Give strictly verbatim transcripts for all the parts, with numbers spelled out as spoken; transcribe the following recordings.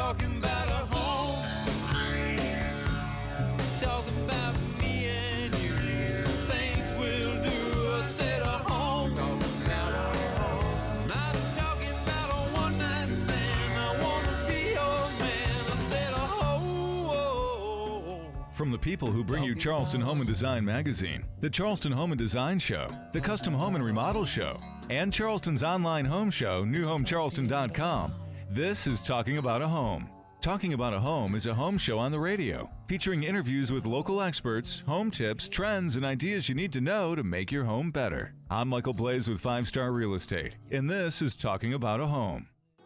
talking about a home. Talking about me and you. Things we'll do. I said a home. Talking about a home. Not talking about a one-night stand. I wanna be your man. I said a home. From the people who bring you Charleston Home and Design Magazine, the Charleston Home and Design Show, the Custom Home and Remodel Show, and Charleston's online home show, new home charleston dot com, this is Talking About a Home. Talking About a Home is a home show on the radio, featuring interviews with local experts, home tips, trends, and ideas you need to know to make your home better. I'm Michael Blaze with Five Star Real Estate, and this is Talking About a Home.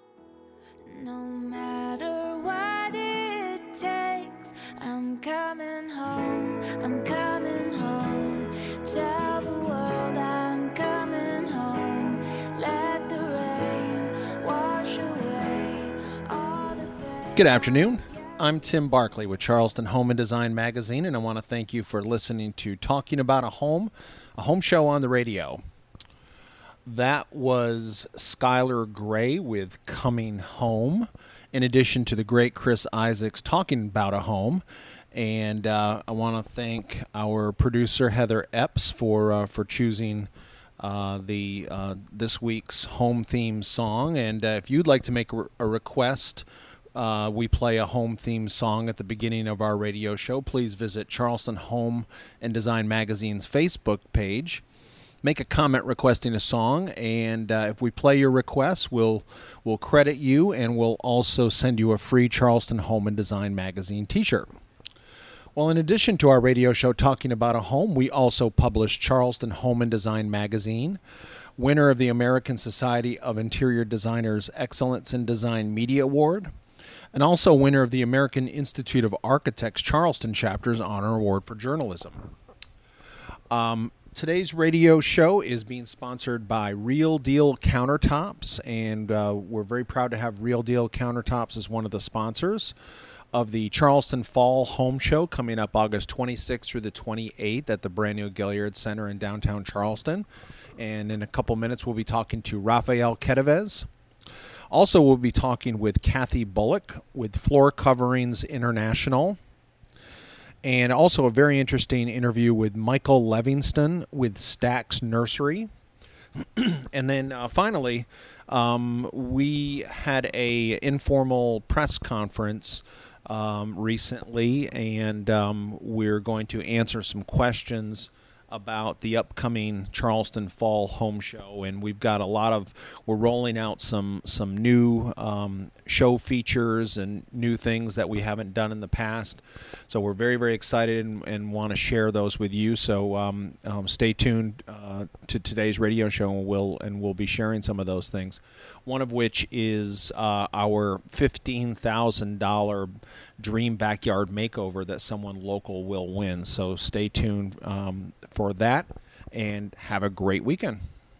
No matter what it takes, I'm coming home, I'm coming home. Tell the world I'm coming home. Let the rain wash away all the pain. Good afternoon. I'm Tim Barkley with Charleston Home and Design Magazine, and I want to thank you for listening to Talking About a Home, a home show on the radio. That was Skylar Gray with Coming Home, in addition to the great Chris Isaacs talking about a home. And uh, I want to thank our producer Heather Epps for uh, for choosing uh, the uh, this week's home theme song. And uh, if you'd like to make a, a request, uh, we play a home theme song at the beginning of our radio show. Please visit Charleston Home and Design Magazine's Facebook page. Make a comment requesting a song, and uh, if we play your request, we'll we'll credit you, and we'll also send you a free Charleston Home and Design Magazine t-shirt. Well, in addition to our radio show Talking About a Home, we also publish Charleston Home and Design Magazine, winner of the American Society of Interior Designers Excellence in Design Media Award, and also winner of the American Institute of Architects Charleston Chapter's Honor Award for Journalism. Um, today's radio show is being sponsored by Real Deal Countertops, and uh, we're very proud to have Real Deal Countertops as one of the sponsors of the Charleston Fall Home Show coming up August twenty-sixth through the twenty-eighth at the brand new Gilliard Center in downtown Charleston. And in a couple minutes, we'll be talking to Rafael Quetevez. Also, we'll be talking with Kathy Bullock with Floor Coverings International. And also a very interesting interview with Michael Livingston with Stax Nursery. And then uh, finally, um, we had a informal press conference um, recently, and um, we're going to answer some questions about the upcoming Charleston Fall Home Show. And we've got a lot of, we're rolling out some some new um, show features and new things that we haven't done in the past. So we're very, very excited and, and want to share those with you. So um, um, stay tuned uh, to today's radio show, and we'll, and we'll be sharing some of those things. One of which is uh, our fifteen thousand dollars Dream Backyard Makeover that someone local will win. So stay tuned um, for that, and have a great weekend.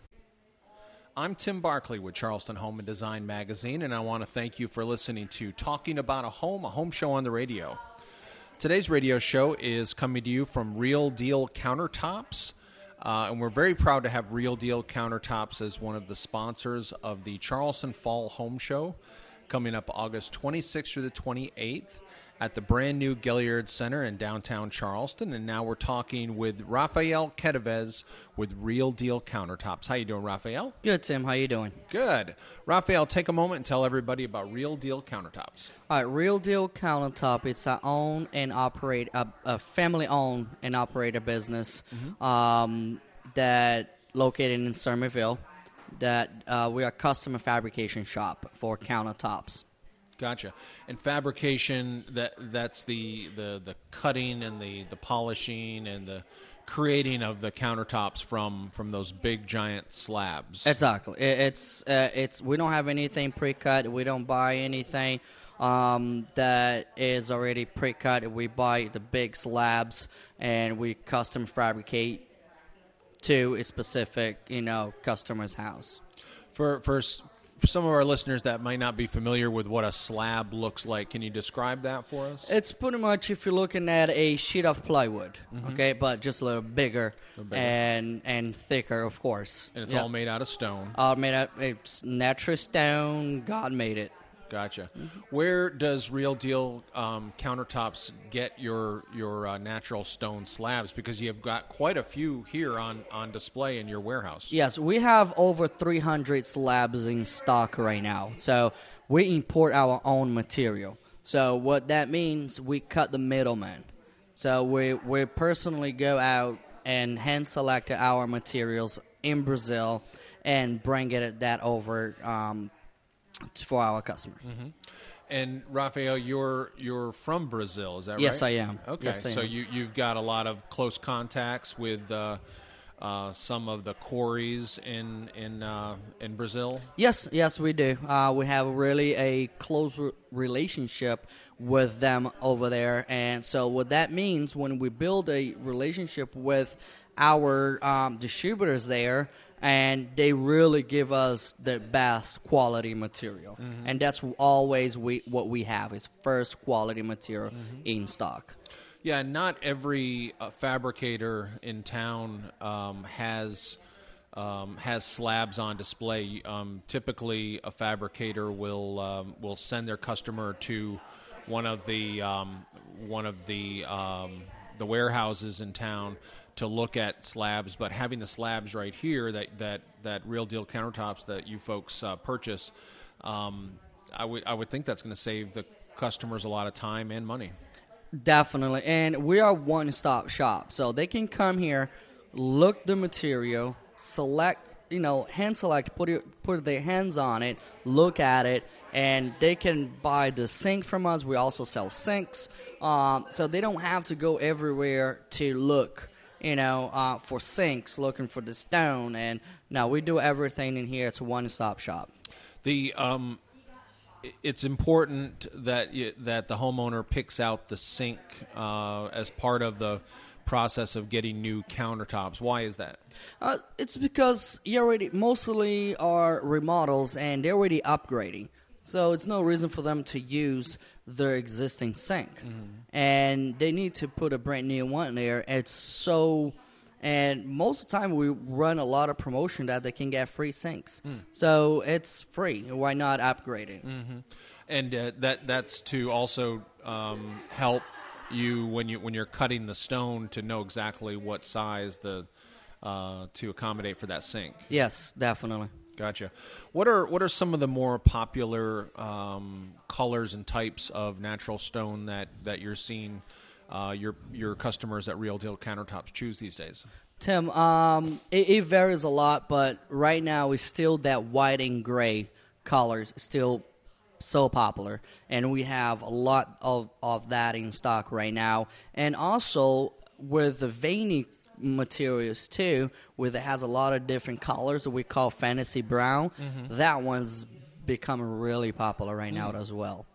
I'm Tim Barkley with Charleston Home and Design Magazine, and I want to thank you for listening to Talking About a Home, a home show on the radio. Today's radio show is coming to you from Real Deal Countertops, uh, and we're very proud to have Real Deal Countertops as one of the sponsors of the Charleston Fall Home Show coming up August twenty-sixth through the twenty-eighth at the brand new Gilliard Center in downtown Charleston. And now we're talking with Rafael Quetevez with Real Deal Countertops. How you doing, Rafael? Good, Tim. How you doing? Good. Rafael, take a moment and tell everybody about Real Deal Countertops. All right, Real Deal Countertop. It's a own and operate a, a family-owned and operator business mm-hmm. um, that located in Somerville. That uh, we are a custom fabrication shop for countertops. Gotcha. And fabrication, that that's the, the, the cutting and the, the polishing and the creating of the countertops from, from those big giant slabs. Exactly. It, it's uh, it's we don't have anything pre-cut. We don't buy anything um, that is already pre-cut. We buy the big slabs and we custom fabricate to a specific, you know, customer's house. For for. For some of our listeners that might not be familiar with what a slab looks like, can you describe that for us? It's pretty much if you're looking at a sheet of plywood, mm-hmm. okay, but just a little bigger, a little bigger. and and thicker, of course. And it's yep. all made out of stone. All made out. It's natural stone. God made it. Gotcha. Where does Real Deal um, Countertops get your your uh, natural stone slabs? Because you've got quite a few here on, on display in your warehouse. Yes, we have over three hundred slabs in stock right now. So we import our own material. So what that means, we cut the middleman. So we we personally go out and hand select our materials in Brazil and bring it that over um, for our customers. Mm-hmm. And Rafael, you're you're from Brazil, is that Yes, right? I am. Okay, Yes, I so am. you you've got a lot of close contacts with uh, uh, some of the quarries in in uh, in Brazil. Yes, yes, we do. Uh, we have really a close re- relationship with them over there, and so what that means when we build a relationship with our um, distributors there, and they really give us the best quality material, Mm-hmm. and that's always we what we have is first quality material Mm-hmm. in stock. Yeah, not every uh, fabricator in town um, has um, has slabs on display. Um, typically, a fabricator will um, will send their customer to one of the um, one of the um, the warehouses in town to look at slabs. But having the slabs right here that that, that Real Deal Countertops that you folks uh, purchase, um, I would I would think that's going to save the customers a lot of time and money. Definitely, and we are one-stop shop, so they can come here, look the material, select, you know, hand select, put it, put their hands on it, look at it, and they can buy the sink from us. We also sell sinks, um, so they don't have to go everywhere to look, you know, uh, for sinks, looking for the stone. And no, we do everything in here. It's a one-stop shop. The um, it's important that you, that the homeowner picks out the sink uh, as part of the process of getting new countertops. Why is that? Uh, it's because you already mostly are remodels and they're already upgrading, so it's no reason for them to use their existing sink, and they need to put a brand new one there. It's so, and most of the time we run a lot of promotion that they can get free sinks, so it's free. Why not upgrade it? And uh, that that's to also um, help you when you when you're cutting the stone to know exactly what size the uh, to accommodate for that sink. Yes, definitely. Gotcha. What are what are some of the more popular um, colors and types of natural stone that, that you're seeing uh, your your customers at Real Deal Countertops choose these days? Tim, um, it, it varies a lot, but right now it's still that white and gray colors still so popular, and we have a lot of, of that in stock right now. And also with the veiny materials too, where it has a lot of different colors that we call fantasy brown, that one's becoming really popular right now as well.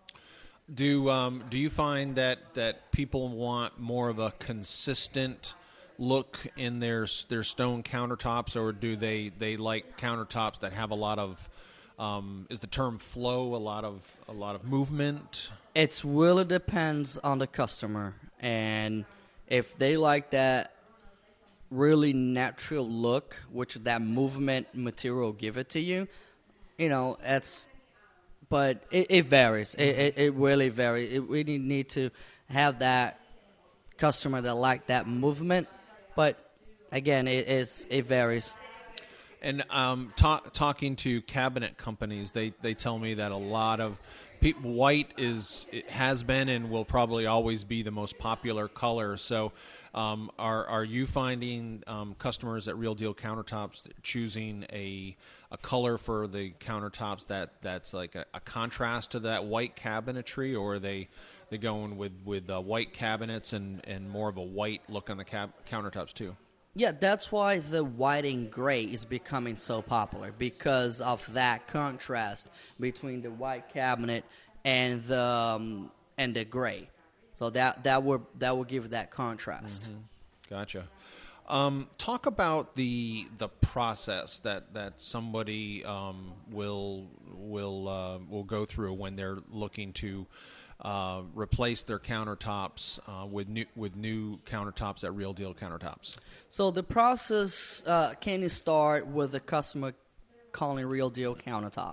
Do um, do you find that, that people want more of a consistent look in their their stone countertops, or do they, they like countertops that have a lot of um, is the term flow, a lot of a lot of movement? It really depends on the customer, and if they like that really natural look, which that movement material give it to you, you know, it's. But it, it varies. It, it, it really varies. It, we need to have that customer that like that movement. But again, it is it varies. And um, ta- talking to cabinet companies, they, they tell me that a lot of people, white is it has been and will probably always be the most popular color. So, um, are are you finding um, customers at Real Deal Countertops choosing a a color for the countertops that, that's like a, a contrast to that white cabinetry, or are they they going with with uh, white cabinets and, and more of a white look on the cab- countertops too? Yeah, that's why the white and gray is becoming so popular, because of that contrast between the white cabinet and the um, and the gray. So that that would that will give that contrast. Mm-hmm. Gotcha. Um, talk about the the process that, that somebody um, will will uh, will go through when they're looking to uh, replace their countertops uh, with new with new countertops at Real Deal Countertops. So the process uh, can start with the customer calling Real Deal Countertop,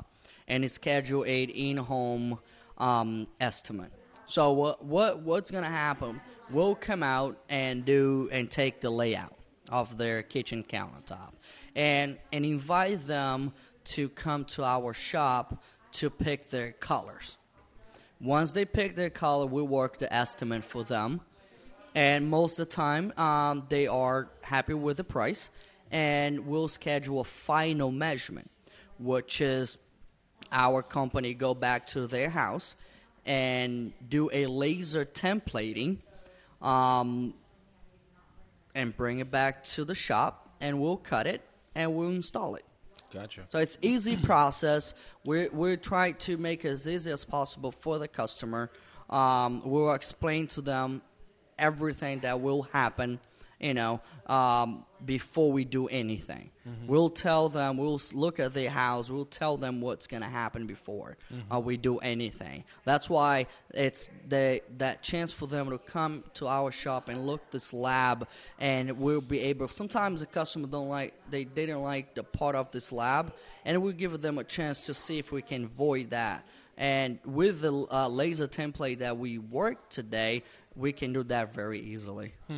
and schedule a in-home um, estimate. So what what what's gonna happen? We'll come out and do and take the layout of their kitchen countertop, and and invite them to come to our shop to pick their colors. Once they pick their color, we work the estimate for them, and most of the time um, they are happy with the price, and we'll schedule a final measurement, which is our company go back to their house and do a laser templating, um, and bring it back to the shop, and we'll cut it and we'll install it. Gotcha. So it's easy process. We're we're trying to make it as easy as possible for the customer. Um, we'll explain to them everything that will happen, you know, um, before we do anything. Mm-hmm. We'll tell them, we'll look at their house, we'll tell them what's going to happen before mm-hmm. uh, we do anything. That's why it's the that chance for them to come to our shop and look this lab, and we'll be able, sometimes the customer don't like, they, they don't like the part of this lab, and we'll give them a chance to see if we can avoid that. And with the uh, laser template that we work today, we can do that very easily. Hmm.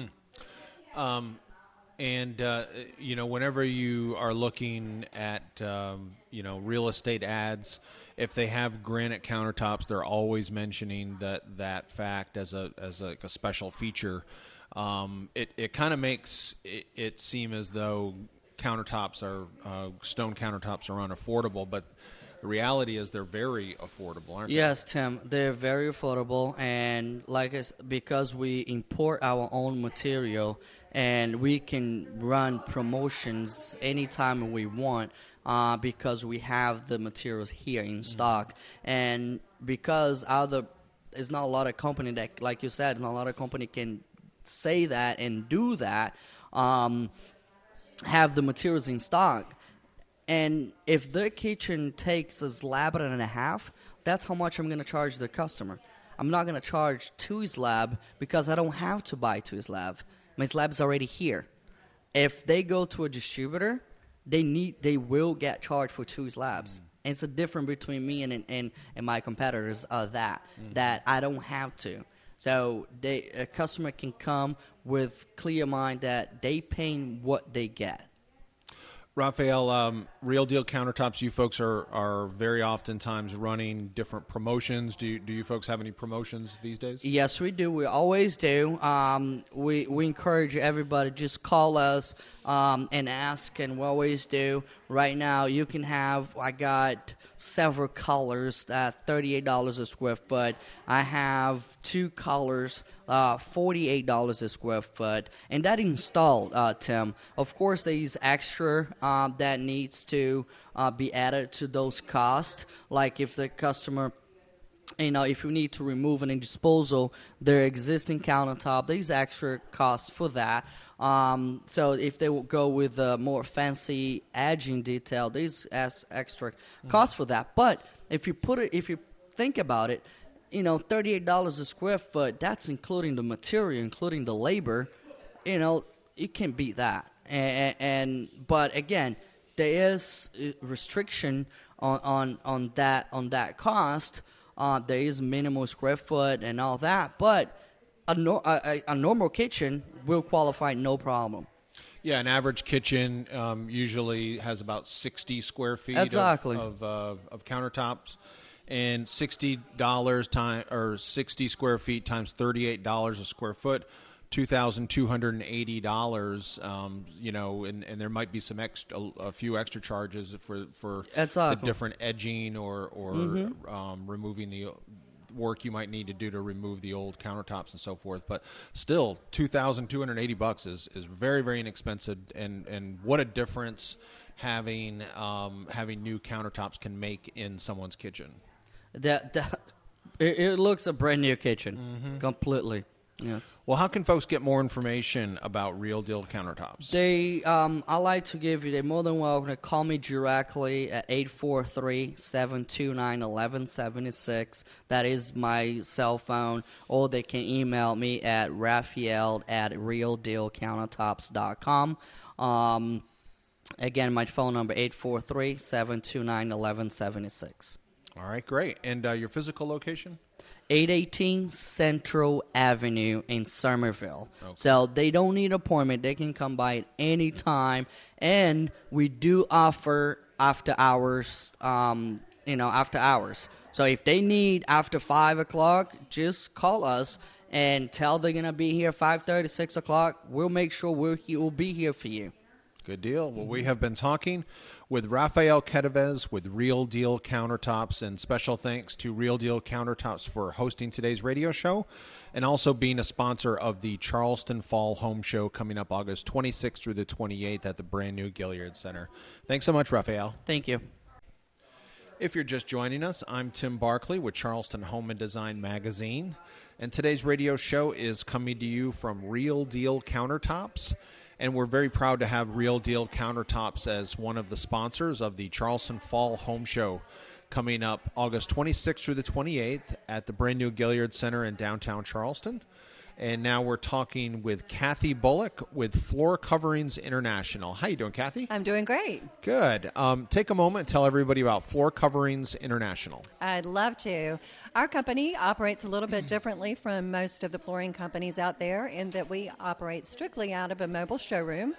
Um, and, uh, you know, whenever you are looking at, um, you know, real estate ads, if they have granite countertops, they're always mentioning that, that fact as a as a, a special feature. Um, it it kind of makes it, it seem as though countertops are, uh, stone countertops are unaffordable, but the reality is they're very affordable, aren't yes, they? Yes, Tim. They're very affordable, and like I, because we import our own material, and we can run promotions anytime we want uh, because we have the materials here in stock. Mm-hmm. And because other, there's not a lot of company that, like you said, not a lot of company can say that and do that, um, have the materials in stock. And if their kitchen takes a slab and a half, that's how much I'm going to charge the customer. I'm not going to charge two slab because I don't have to buy two slab. My slab's already here. If they go to a distributor, they need they will get charged for two slabs. Mm. And it's a difference between me and and, and my competitors are that mm. that I don't have to. So they a customer can come with clear mind that they paying what they get. Rafael, um, Real Deal Countertops, you folks are, are very oftentimes running different promotions. Do you, do you folks have any promotions these days? Yes, we do. We always do. Um, we we encourage everybody, just call us um, and ask, and we always do. Right now, you can have, I got several colors at thirty-eight dollars a square foot. I have two colors, uh, forty-eight dollars a square foot. And that installed, uh, Tim. Of course, there's extra uh, that needs to uh, be added to those costs. Like if the customer, you know, if you need to remove and disposal their existing countertop, there's extra costs for that. Um, so if they will go with a more fancy edging detail, there's extra cost for that. But if you put it, if you think about it, you know, thirty-eight dollars a square foot, that's including the material, including the labor. You know, you can beat that. And, and but again, there is restriction on, on, on that on that cost. Uh, there is minimal square foot and all that, but a, no, a, a normal kitchen will qualify no problem. Yeah, an average kitchen um, usually has about sixty square feet exactly. of of, uh, of countertops, and sixty dollars time or sixty square feet times thirty-eight dollars a square foot, two thousand two hundred and eighty dollars. Um, you know, and, and there might be some extra, a few extra charges for for exactly. the different edging or or mm-hmm. um, removing the work you might need to do to remove the old countertops and so forth. But still, two thousand two hundred eighty bucks is, is very, very inexpensive, and, and what a difference having um, having new countertops can make in someone's kitchen. That, that it, it looks a brand new kitchen, mm-hmm. completely. Yes. Well, how can folks get more information about Real Deal Countertops? They, um, I like to give you, they're more than welcome to call me directly at eight four three, seven two nine, one one seven six. That is my cell phone. Or they can email me at Raphael at real deal countertops dot com. Um, Again, my phone number, eight four three, seven two nine, one one seven six. All right, great. And uh, your physical location? eight eighteen Central Avenue in Somerville. Okay. So they don't need an appointment. They can come by at any time. And we do offer after hours, um, you know, after hours. So if they need after five o'clock, just call us and tell they're going to be here five thirty, six o'clock. We'll make sure we're he- we'll be here for you. Good deal. Well, we have been talking with Rafael Quetevez with Real Deal Countertops, and special thanks to Real Deal Countertops for hosting today's radio show and also being a sponsor of the Charleston Fall Home Show coming up August twenty-sixth through the twenty-eighth at the brand new Gilliard Center. Thanks so much, Rafael. Thank you. If you're just joining us, I'm Tim Barkley with Charleston Home and Design Magazine, and today's radio show is coming to you from Real Deal Countertops. And we're very proud to have Real Deal Countertops as one of the sponsors of the Charleston Fall Home Show coming up August twenty-sixth through the twenty-eighth at the brand new Gilliard Center in downtown Charleston. And now we're talking with Kathy Bullock with Floor Coverings International. How you doing, Kathy? I'm doing great. Good. Um, take a moment and tell everybody about Floor Coverings International. I'd love to. Our company operates a little bit differently from most of the flooring companies out there in that we operate strictly out of a mobile showroom,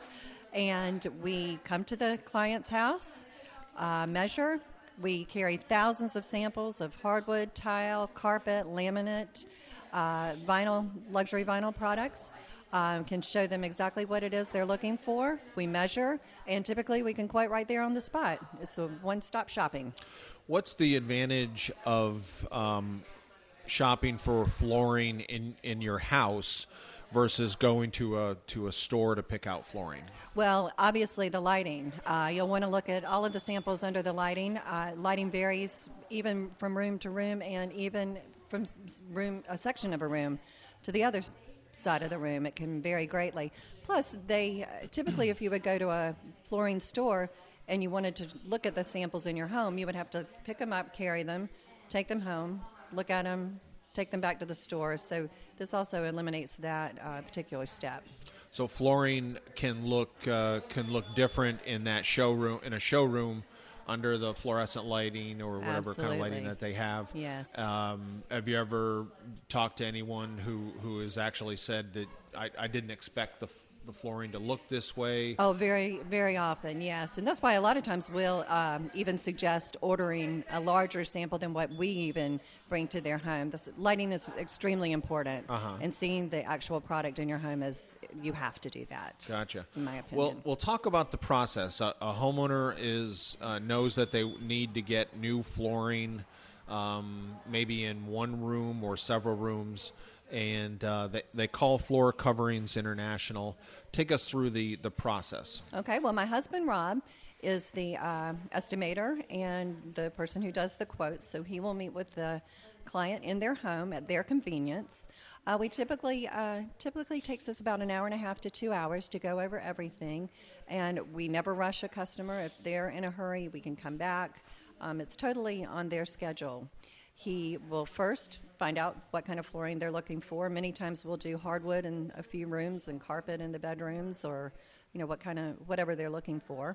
and we come to the client's house, uh, measure. We carry thousands of samples of hardwood, tile, carpet, laminate, uh, vinyl, luxury vinyl products. Um, can show them exactly what it is they're looking for. We measure, and typically we can quote right there on the spot. It's a one-stop shopping. What's the advantage of um, shopping for flooring in, in your house versus going to a to a store to pick out flooring? Well, obviously the lighting. Uh, you'll want to look at all of the samples under the lighting. Uh, lighting varies even from room to room, and even from s- room a section of a room to the other side of the room. It can vary greatly. Plus, they uh, typically, if you would go to a flooring store and you wanted to look at the samples in your home, you would have to pick them up, carry them, take them home, look at them, take them back to the store. So this also eliminates that uh, particular step. So flooring can look uh, can look different in that showroom in a showroom under the fluorescent lighting or whatever kind of lighting Absolutely. that they have. Yes. Um, have you ever talked to anyone who, who has actually said that I, I didn't expect the f- the flooring to look this way? Oh, very, very often, yes. And that's why a lot of times we'll um, even suggest ordering a larger sample than what we even bring to their home. This, lighting is extremely important, Uh-huh. and seeing the actual product in your home is, you have to do that. Gotcha. In my opinion. Well, we'll talk about the process. A, a homeowner is uh, knows that they need to get new flooring, um, maybe in one room or several rooms, and uh, they, they call Floor Coverings International. Take us through the, the process. Okay, well, my husband, Rob, is the uh, estimator and the person who does the quotes, so he will meet with the client in their home at their convenience. Uh, we typically, uh, typically takes us about an hour and a half to two hours to go over everything, and we never rush a customer. If they're in a hurry, we can come back. Um, it's totally on their schedule. He will first find out what kind of flooring they're looking for. Many times we'll do hardwood in a few rooms and carpet in the bedrooms, or you know what kind of whatever they're looking for.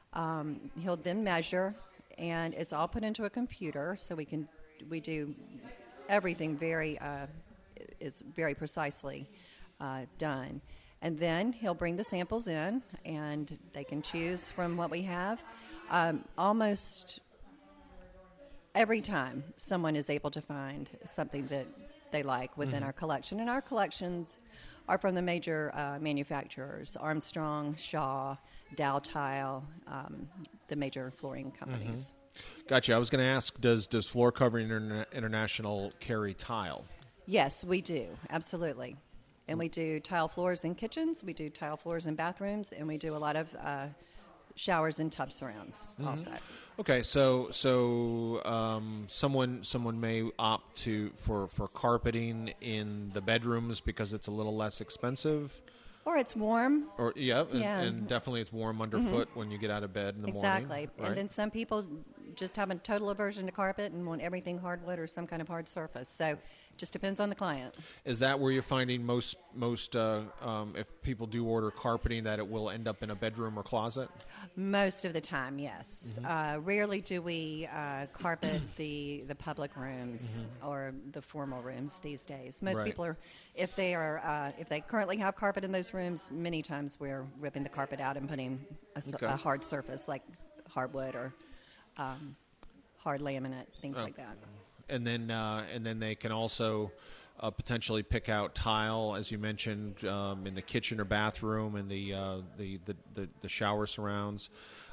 Um, he'll then measure, and it's all put into a computer, so we can we do everything very uh, is very precisely uh, done. And then he'll bring the samples in, and they can choose from what we have. Um, almost every time someone is able to find something that they like within Mm-hmm. our collection. And our collections are from the major uh, manufacturers, Armstrong, Shaw, Dow Tile, um, the major flooring companies. Gotcha. I was going to ask, does does Floor Covering Interna- International carry tile? Yes, we do, absolutely. And we do tile floors in kitchens, we do tile floors in bathrooms, and we do a lot of uh, showers and tub surrounds also. Okay, so so um, someone someone may opt to for, for carpeting in the bedrooms because it's a little less expensive, Or it's warm. or yeah, and, Yeah. and definitely it's warm underfoot when you get out of bed in the Exactly. morning. Right? And then some people just have a total aversion to carpet and want everything hardwood or some kind of hard surface. So it just depends on the client. Is that where you're finding most most uh, um, if people do order carpeting that it will end up in a bedroom or closet? Most of the time, yes. Uh, rarely do we uh, carpet the the public rooms or the formal rooms these days. Most Right. people are, if they are, uh, if they currently have carpet in those rooms, many times we're ripping the carpet out and putting a, s- Okay. a hard surface like hardwood or um, hard laminate, things Oh. like that. And then uh, and then they can also uh, potentially pick out tile, as you mentioned, um, in the kitchen or bathroom, and the uh, the, the, the the shower surrounds,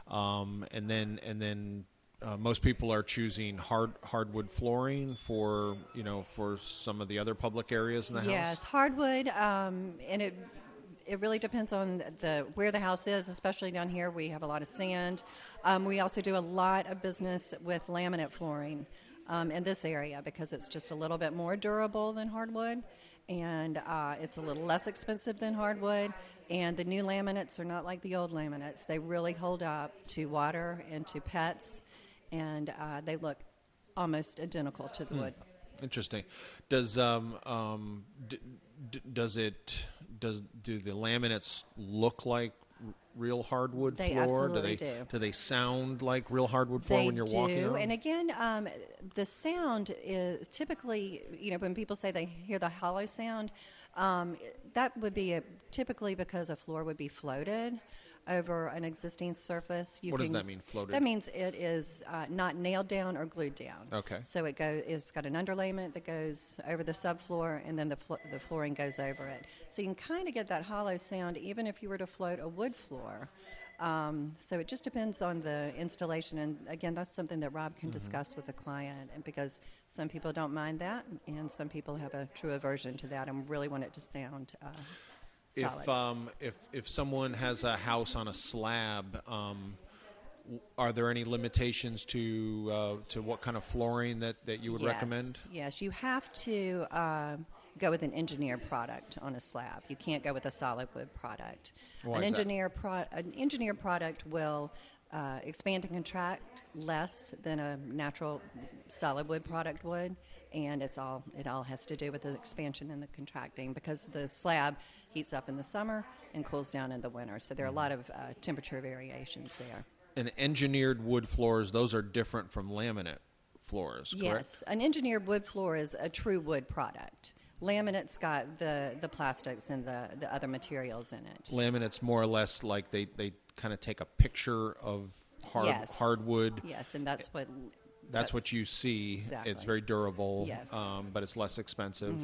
um, and then and then uh, most people are choosing hard hardwood flooring for you know for some of the other public areas in the Yes, house. hardwood, um, and it it really depends on the where the house is. Especially down here, we have a lot of sand. Um, we also do a lot of business with laminate flooring um, in this area because it's just a little bit more durable than hardwood, and uh, it's a little less expensive than hardwood. And the new laminates are not like the old laminates. They really hold up to water and to pets, and uh, they look almost identical to the wood. Interesting. Does um, um, d- d- does it does do the laminates look like r- real hardwood They floor? absolutely do they do. do they sound like real hardwood floor They when you're do. walking on? And again, um, the sound is typically, you know, when people say they hear the hollow sound, um, that would be a, typically because a floor would be floated over an existing surface. You What does can- that mean, floated? That means it is uh, not nailed down or glued down. Okay. So it go, it's got an underlayment that goes over the subfloor, and then the, flo- the flooring goes over it. So you can kind of get that hollow sound even if you were to float a wood floor. Um, so it just depends on the installation, and again, that's something that Rob Mm-hmm. can discuss with the client, and because some people don't mind that, and some people have a true aversion to that and really want it to sound uh, solid. If um, if if someone has a house on a slab, um, w- are there any limitations to uh, to what kind of flooring that, that you would Yes, recommend? Yes, you have to um, go with an engineered product on a slab. You can't go with a solid wood product. Why an is that? engineer pro- an engineered product will uh, expand and contract less than a natural solid wood product would, and it's all it all has to do with the expansion and the contracting because the slab heats up in the summer and cools down in the winter. So there are a lot of uh, temperature variations there. And engineered wood floors, those are different from laminate floors, correct? Yes, an engineered wood floor is a true wood product. Laminate's got the, the plastics and the, the other materials in it. Laminate's more or less like they, they kind of take a picture of hard Yes. hardwood. Yes, and that's what That's what you see. Exactly. It's very durable, Yes. Mm-hmm. um, but it's less expensive.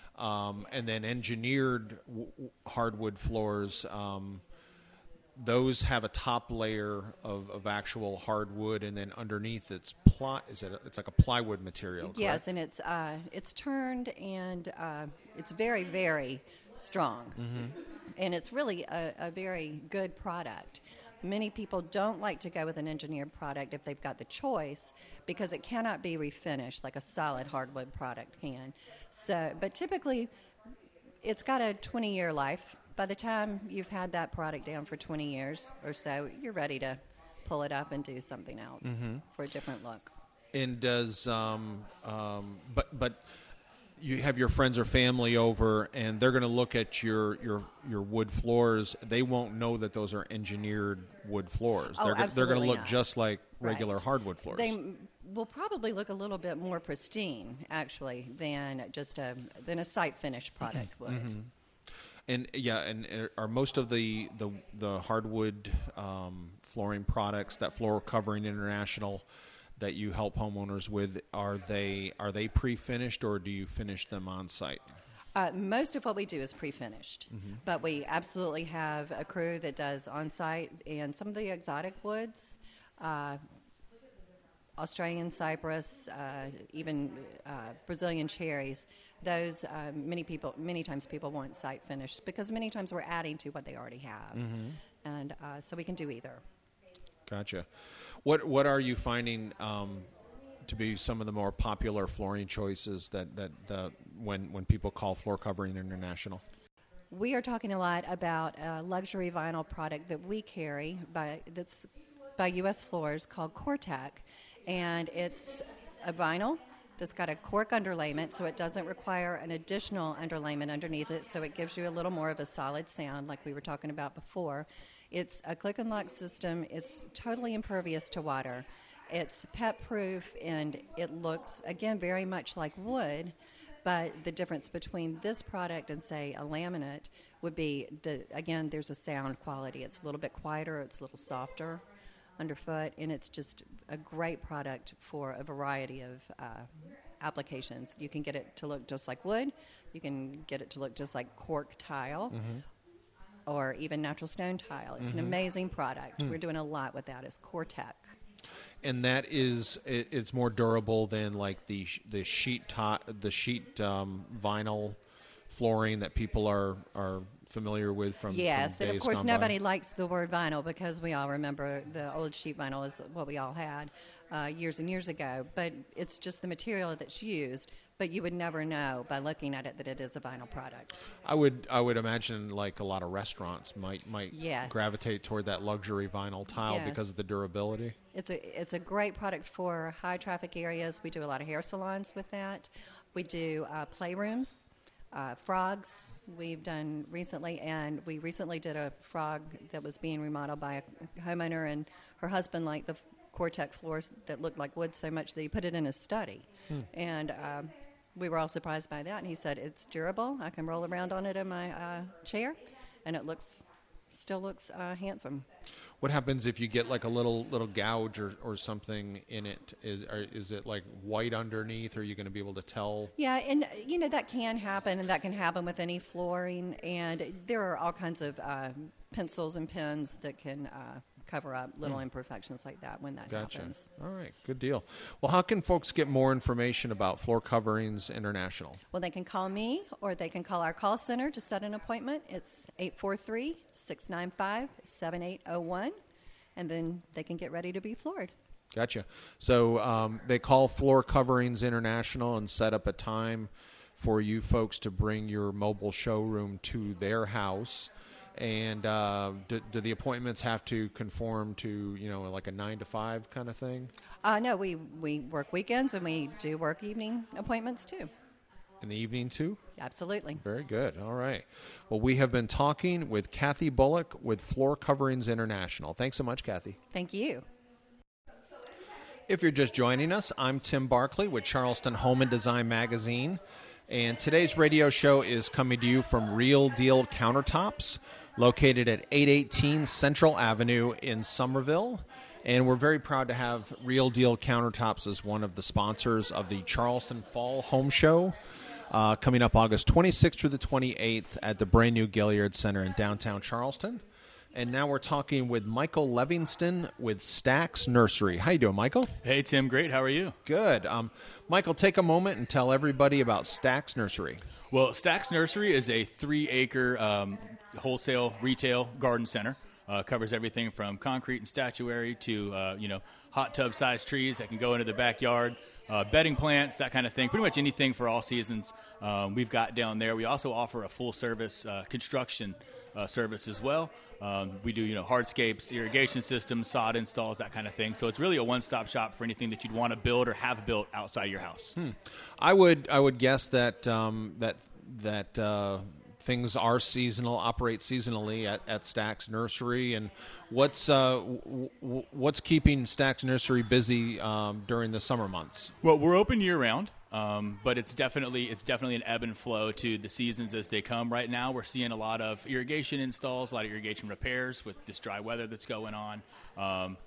Um, and then engineered w- w- hardwood floors, um, those have a top layer of, of actual hardwood, and then underneath it's ply. Is it? A, it's like a plywood material. Correct? Yes, and it's uh, it's turned and uh, it's very very strong, and it's really a, a very good product. Many people don't like to go with an engineered product if they've got the choice because it cannot be refinished like a solid hardwood product can. So, but typically, it's got a twenty-year life. By the time you've had that product down for twenty years or so, you're ready to pull it up and do something else for a different look. And does um, um, but but you have your friends or family over, and they're going to look at your, your your wood floors. They won't know that those are engineered wood floors. Oh, they're go- they're going absolutely to look not. just like regular Right. hardwood floors. They m- will probably look a little bit more pristine, actually, than just a than a site finished product would. And yeah, and uh, are most of the the, the hardwood um, flooring products that Floor Covering International that you help homeowners with, are they are they pre-finished, or do you finish them on site? Uh, most of what we do is pre-finished, but we absolutely have a crew that does on-site, and some of the exotic woods, uh, Australian cypress, uh, even uh, Brazilian cherries. Those uh, many people, many times people want site finished because many times we're adding to what they already have, and uh, so we can do either. Gotcha. What what are you finding um, to be some of the more popular flooring choices that that uh, when when people call Floor Covering International? We are talking a lot about a luxury vinyl product that we carry by that's by U S Floors called Cortec, and it's a vinyl that's got a cork underlayment, so it doesn't require an additional underlayment underneath it, so it gives you a little more of a solid sound like we were talking about before. It's a click and lock system. It's totally impervious to water. It's pet proof, and it looks, again, very much like wood, but the difference between this product and, say, a laminate would be, the again, there's a sound quality. It's a little bit quieter, it's a little softer underfoot, and it's just a great product for a variety of uh, applications. You can get it to look just like wood. You can get it to look just like cork tile, mm-hmm. or even natural stone tile. It's mm-hmm. an amazing product. Mm. We're doing a lot with that. It's Cortec. And that is, it, it's more durable than like the the sheet to, the sheet um, vinyl flooring that people are are familiar with from yes, from and of course gone nobody by. likes the word vinyl because we all remember the old sheet vinyl is what we all had uh, years and years ago. But it's just the material that's used. But you would never know by looking at it that it is a vinyl product. I would I would imagine like a lot of restaurants might might yes. gravitate toward that luxury vinyl tile yes. because of the durability. It's a it's a great product for high traffic areas. We do a lot of hair salons with that. We do uh, playrooms, uh, frogs. We've done recently, and we recently did a frog that was being remodeled by a homeowner, and her husband liked the Cortec floors that looked like wood so much that he put it in his study, hmm. and. Um, We were all surprised by that, and he said, it's durable. I can roll around on it in my uh, chair, and it looks, still looks uh, handsome. What happens if you get like a little little gouge or, or something in it? Is or is it like white underneath? Or are you going to be able to tell? Yeah, and, you know, that can happen, and that can happen with any flooring, and there are all kinds of uh, pencils and pens that can uh, cover up little mm. imperfections like that when that gotcha. happens. All right, good deal. Well, how can folks get more information about Floor Coverings International? Well, they can call me, or they can call our call center to set an appointment. It's eight four three, six nine five, seven eight zero one, and then they can get ready to be floored. Gotcha. So um, they call Floor Coverings International and set up a time for you folks to bring your mobile showroom to their house. And uh, do, do the appointments have to conform to, you know, like a nine to five kind of thing? Uh, no, we, we work weekends, and we do work evening appointments too. In the evening too? Absolutely. Very good. All right. Well, we have been talking with Kathy Bullock with Floor Coverings International. Thanks so much, Kathy. Thank you. If you're just joining us, I'm Tim Barkley with Charleston Home and Design Magazine. And today's radio show is coming to you from Real Deal Countertops, located at eight eighteen Central Avenue in Somerville. And we're very proud to have Real Deal Countertops as one of the sponsors of the Charleston Fall Home Show, uh, coming up August twenty-sixth through the twenty-eighth at the brand new Gaillard Center in downtown Charleston. And now we're talking with Michael Levingston with Stax Nursery. How you doing, Michael? Hey, Tim. Great. How are you? Good. Um, Michael, take a moment and tell everybody about Stax Nursery. Well, Stax Nursery is a three-acre um, wholesale retail garden center. Uh, covers everything from concrete and statuary to, uh, you know, hot tub-sized trees that can go into the backyard, uh, bedding plants, that kind of thing. Pretty much anything for all seasons um, we've got down there. We also offer a full-service uh, construction uh, service as well. Um, we do, you know, hardscapes, irrigation systems, sod installs, that kind of thing. So it's really a one-stop shop for anything that you'd want to build or have built outside your house. Hmm. I would I would guess that um, that that uh, things are seasonal, operate seasonally at, at Stax Nursery. And what's uh, w- w- what's keeping Stax Nursery busy um, during the summer months? Well, we're open year-round. Um, but it's definitely it's definitely an ebb and flow to the seasons as they come. Right now, we're seeing a lot of irrigation installs, a lot of irrigation repairs with this dry weather that's going on. Um,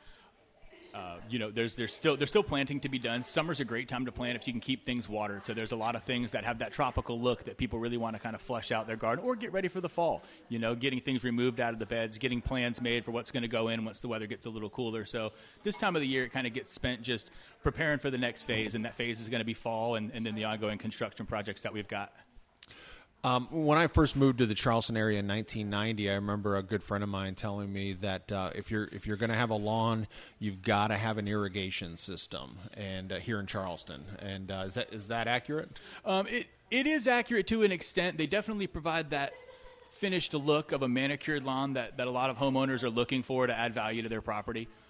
uh, you know, there's there's still there's still planting to be done. Summer's a great time to plant if you can keep things watered. So there's a lot of things that have that tropical look that people really want to kind of flush out their garden or get ready for the fall. You know, getting things removed out of the beds, getting plans made for what's going to go in once the weather gets a little cooler. So this time of the year, it kind of gets spent just preparing for the next phase, and that phase is going to be fall and, and then the ongoing construction projects that we've got. Um, when I first moved to the Charleston area in nineteen ninety, I remember a good friend of mine telling me that uh, if you're if you're going to have a lawn, you've got to have an irrigation system. And uh, here in Charleston, and uh, is that is that accurate? Um, it it is accurate to an extent. They definitely provide that finished look of a manicured lawn that, that a lot of homeowners are looking for to add value to their property.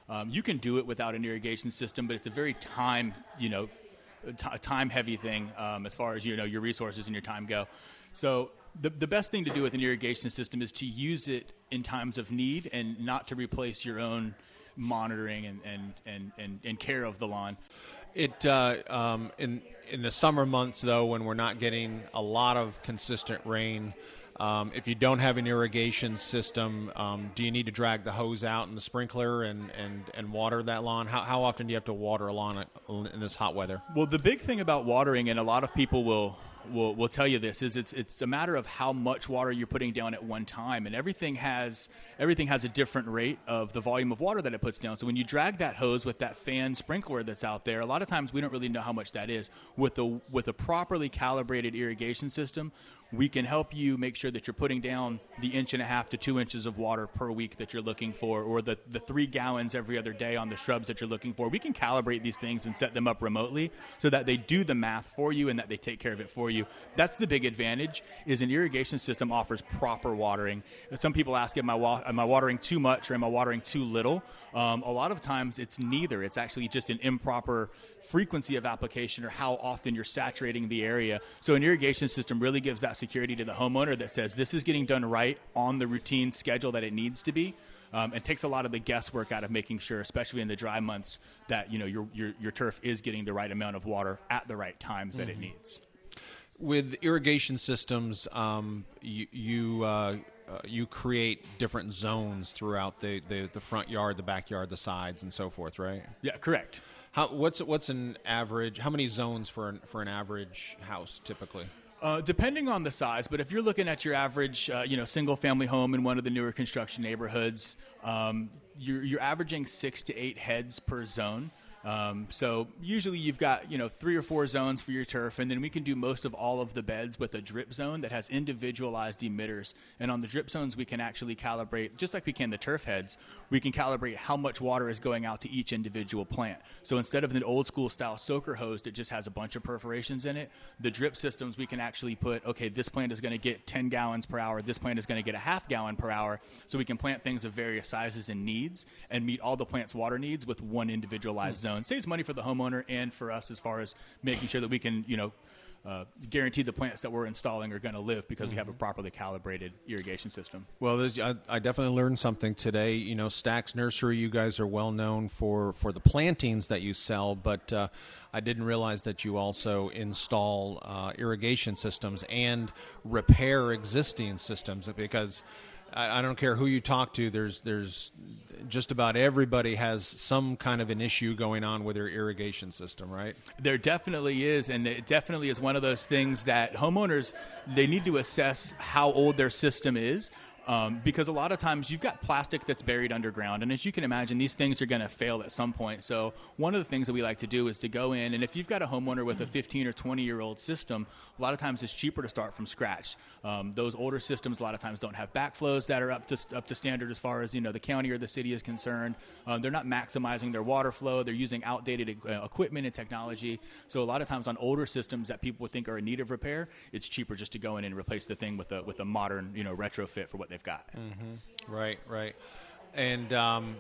Um, you can do it without an irrigation system, but it's a very time, you know, t- time-heavy thing um, as far as, you know, your resources and your time go. So the the best thing to do with an irrigation system is to use it in times of need and not to replace your own monitoring and, and, and, and, and care of the lawn. It uh, um, in in the summer months, though, when we're not getting a lot of consistent rain, um, if you don't have an irrigation system, um, do you need to drag the hose out in the sprinkler and, and, and water that lawn? How how often do you have to water a lawn in this hot weather? Well, the big thing about watering, and a lot of people will will will tell you this, is it's it's a matter of how much water you're putting down at one time, and everything has everything has a different rate of the volume of water that it puts down. So when you drag that hose with that fan sprinkler that's out there, a lot of times we don't really know how much that is. With the with a properly calibrated irrigation system, we can help you make sure that you're putting down the inch and a half to two inches of water per week that you're looking for, or the, the three gallons every other day on the shrubs that you're looking for. We can calibrate these things and set them up remotely so that they do the math for you and that they take care of it for you. That's the big advantage, is an irrigation system offers proper watering. Some people ask, am I, wa- am I watering too much or am I watering too little? Um, a lot of times it's neither. It's actually just an improper frequency of application or how often you're saturating the area. So an irrigation system really gives that security to the homeowner that says this is getting done right on the routine schedule that it needs to be, um, and takes a lot of the guesswork out of making sure, especially in the dry months, that you know your your, your turf is getting the right amount of water at the right times that mm-hmm. it needs. With irrigation systems, um, you you, uh, uh, you create different zones throughout the, the, the front yard, the backyard, the sides, and so forth, right? Yeah, correct. How what's what's an average? How many zones for an, for an average house typically? Uh, depending on the size, but if you're looking at your average, uh, you know, single-family home in one of the newer construction neighborhoods, um, you're, you're averaging six to eight heads per zone. Um, so usually you've got, you know, three or four zones for your turf, and then we can do most of all of the beds with a drip zone that has individualized emitters. And on the drip zones, we can actually calibrate, just like we can the turf heads, we can calibrate how much water is going out to each individual plant. So instead of an old school style soaker hose that just has a bunch of perforations in it, the drip systems, we can actually put, okay, this plant is going to get ten gallons per hour, this plant is going to get a half gallon per hour. So we can plant things of various sizes and needs and meet all the plant's water needs with one individualized zone. Saves money for the homeowner and for us as far as making sure that we can, you know, uh, guarantee the plants that we're installing are going to live because mm-hmm. we have a properly calibrated irrigation system. Well, I, I definitely learned something today. You know, Stack's Nursery, you guys are well known for, for the plantings that you sell, but uh, I didn't realize that you also install uh, irrigation systems and repair existing systems, because I, I don't care who you talk to, there's there's just about everybody has some kind of an issue going on with their irrigation system, right? There definitely is, and it definitely is one of those things that homeowners, they need to assess how old their system is. Um, because a lot of times you've got plastic that's buried underground, and as you can imagine, these things are going to fail at some point. So one of the things that we like to do is to go in, and if you've got a homeowner with a fifteen or twenty year old system, a lot of times it's cheaper to start from scratch. Um, those older systems a lot of times don't have backflows that are up to up to standard as far as, you know, the county or the city is concerned. Um, they're not maximizing their water flow. They're using outdated uh, equipment and technology. So a lot of times on older systems that people would think are in need of repair, it's cheaper just to go in and replace the thing with a with a modern, you know, retrofit for what they've got. Mm-hmm. Right, right, and um,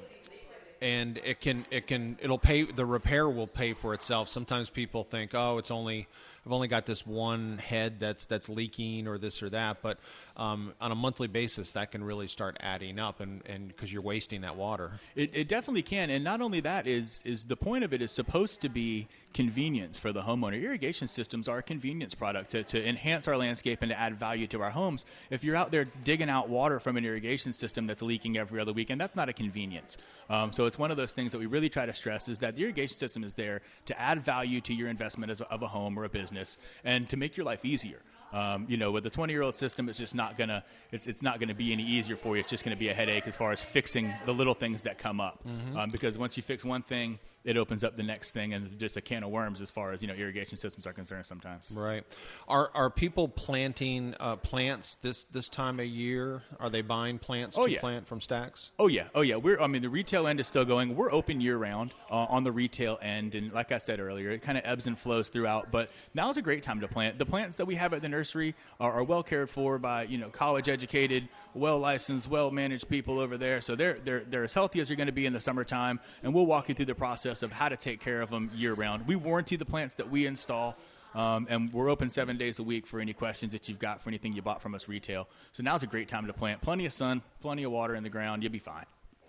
and it can it can it'll pay. The repair will pay for itself. Sometimes people think, oh, it's only I've only got this one head that's that's leaking or this or that, but um, on a monthly basis, that can really start adding up, and and because you're wasting that water. It, it definitely can, and not only that is is the point of it is supposed to be convenience for the homeowner. Irrigation systems are a convenience product to, to enhance our landscape and to add value to our homes. If you're out there digging out water from an irrigation system that's leaking every other weekend, that's not a convenience. Um, so it's one of those things that we really try to stress is that the irrigation system is there to add value to your investment as a, of a home or a business and to make your life easier. Um, you know, with a twenty year old system, it's just not gonna it's it's not gonna be any easier for you. It's just gonna be a headache as far as fixing the little things that come up. Mm-hmm. Um, because once you fix one thing, it opens up the next thing and just a can of worms as far as, you know, irrigation systems are concerned sometimes. Right. Are are people planting uh, plants this this time of year? Are they buying plants Oh, to yeah. plant from Stax? Oh yeah, oh yeah. We're I mean the retail end is still going. We're open year round uh, on the retail end, and like I said earlier, it kind of ebbs and flows throughout. But now is a great time to plant. The plants that we have at the nursery are, are well cared for by, you know, college educated, well licensed, well managed people over there. So they're they're they're as healthy as you're going to be in the summertime, and we'll walk you through the process of how to take care of them year round. We warranty the plants that we install. Um, and we're open seven days a week for any questions that you've got for anything you bought from us retail. So now's a great time to plant. Plenty of sun, plenty of water in the ground. You'll be fine.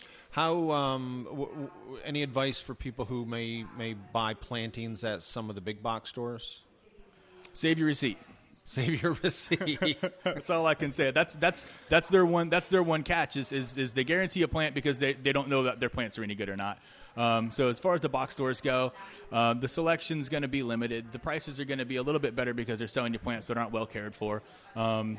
How um, w- w- any advice for people who may may buy plantings at some of the big box stores? Save your receipt. Save your receipt. That's all I can say. That's that's that's their one that's their one catch is is, is they guarantee a plant because they, they don't know that their plants are any good or not. Um, so as far as the box stores go, uh, the selection's going to be limited. The prices are going to be a little bit better because they're selling you plants that aren't well cared for. Um,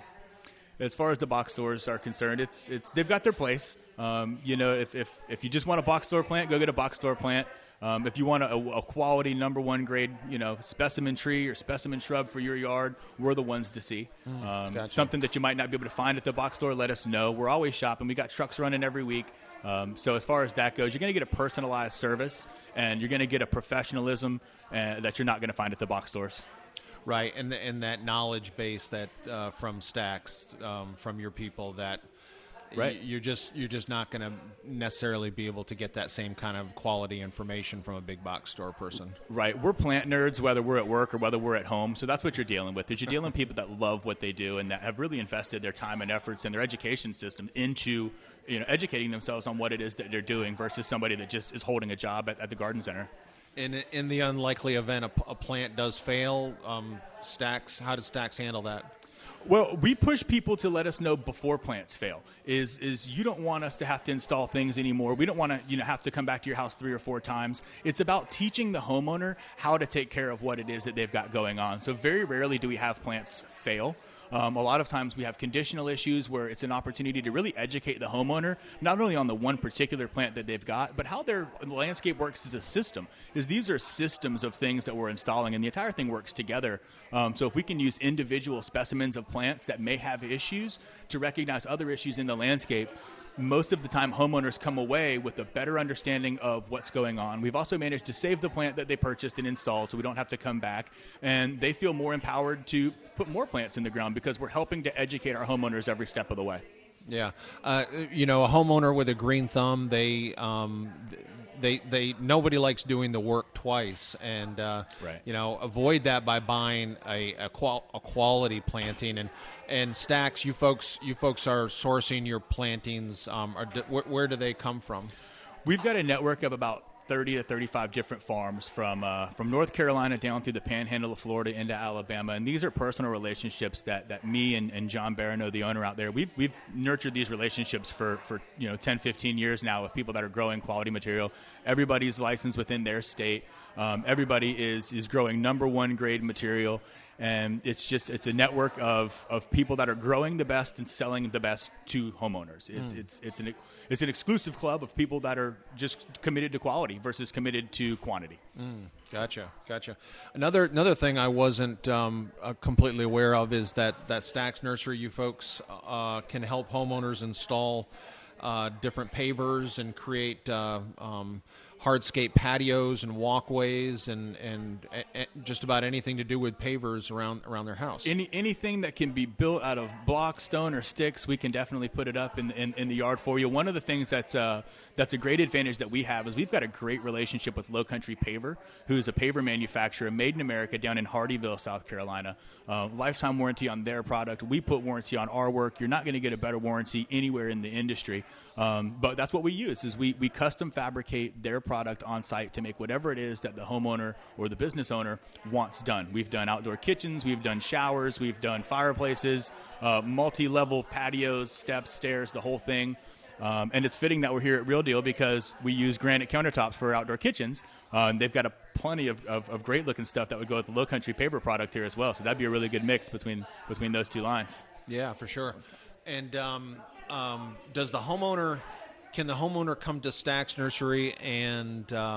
as far as the box stores are concerned, it's it's they've got their place. Um, you know, if, if if you just want a box store plant, go get a box store plant. Um, if you want a, a quality number one grade, you know, specimen tree or specimen shrub for your yard, we're the ones to see. Mm, um, gotcha. Something that you might not be able to find at the box store, let us know. We're always shopping. We got trucks running every week. Um, so as far as that goes, you're going to get a personalized service, and you're going to get a professionalism uh, that you're not going to find at the box stores. Right, and and that knowledge base that uh, from Stax, um, from your people, that Right. y- you're just you're just not going to necessarily be able to get that same kind of quality information from a big box store person. Right. We're plant nerds, whether we're at work or whether we're at home. So that's what you're dealing with. Is you're dealing with people that love what they do and that have really invested their time and efforts and their education system into, you know, educating themselves on what it is that they're doing versus somebody that just is holding a job at, at the garden center. In in the unlikely event a, p- a plant does fail, um, Stax, how does Stax handle that? Well, we push people to let us know before plants fail. Is is you don't want us to have to install things anymore. We don't want to, you know, have to come back to your house three or four times. It's about teaching the homeowner how to take care of what it is that they've got going on. So very rarely do we have plants fail. Um, a lot of times we have conditional issues where it's an opportunity to really educate the homeowner, not only on the one particular plant that they've got, but how their landscape works as a system. Is these are systems of things that we're installing, and the entire thing works together. Um, so if we can use individual specimens of plants that may have issues to recognize other issues in the landscape, most of the time homeowners come away with a better understanding of what's going on. We've also managed to save the plant that they purchased and installed so we don't have to come back, and they feel more empowered to put more plants in the ground because we're helping to educate our homeowners every step of the way. Yeah, uh, you know, a homeowner with a green thumb, they, um, they, they, nobody likes doing the work twice, and uh, Right. you know, avoid that by buying a a, qual- a quality planting. And and Stax, you folks, you folks are sourcing your plantings. Um, are, where, where do they come from? We've got a network of about thirty to thirty-five different farms from uh, from North Carolina down through the panhandle of Florida into Alabama, and these are personal relationships that, that me and, and John Barano, the owner out there, we've we've nurtured these relationships for, for you know ten, fifteen years now with people that are growing quality material. Everybody's licensed within their state. Um, everybody is is growing number one grade material. And it's just it's a network of, of people that are growing the best and selling the best to homeowners. It's Mm. it's it's an it's an exclusive club of people that are just committed to quality versus committed to quantity. Mm, gotcha, gotcha. Another another thing I wasn't um, uh, completely aware of is that that Stax Nursery, you folks uh, can help homeowners install uh, different pavers and create uh, um, hardscape patios and walkways and and, and just about anything to do with pavers around around their house. Any anything that can be built out of block, stone, or sticks, we can definitely put it up in in, in the yard for you. One of the things that's uh, that's a great advantage that we have is we've got a great relationship with Low Country Paver, who is a paver manufacturer made in America down in Hardyville, South Carolina. Uh, lifetime warranty on their product. We put warranty on our work. You're not going to get a better warranty anywhere in the industry. Um, but that's what we use is we, we custom fabricate their product on site to make whatever it is that the homeowner or the business owner wants done. We've done outdoor kitchens, we've done showers, we've done fireplaces, uh, multi-level patios, steps, stairs, the whole thing. Um, and it's fitting that we're here at Real Deal because we use granite countertops for outdoor kitchens. Uh, and they've got a plenty of, of, of great looking stuff that would go with the Low Country Paver product here as well. So that'd be a really good mix between between those two lines. Yeah, for sure. And um, um, does the homeowner, can the homeowner come to Stax Nursery and um,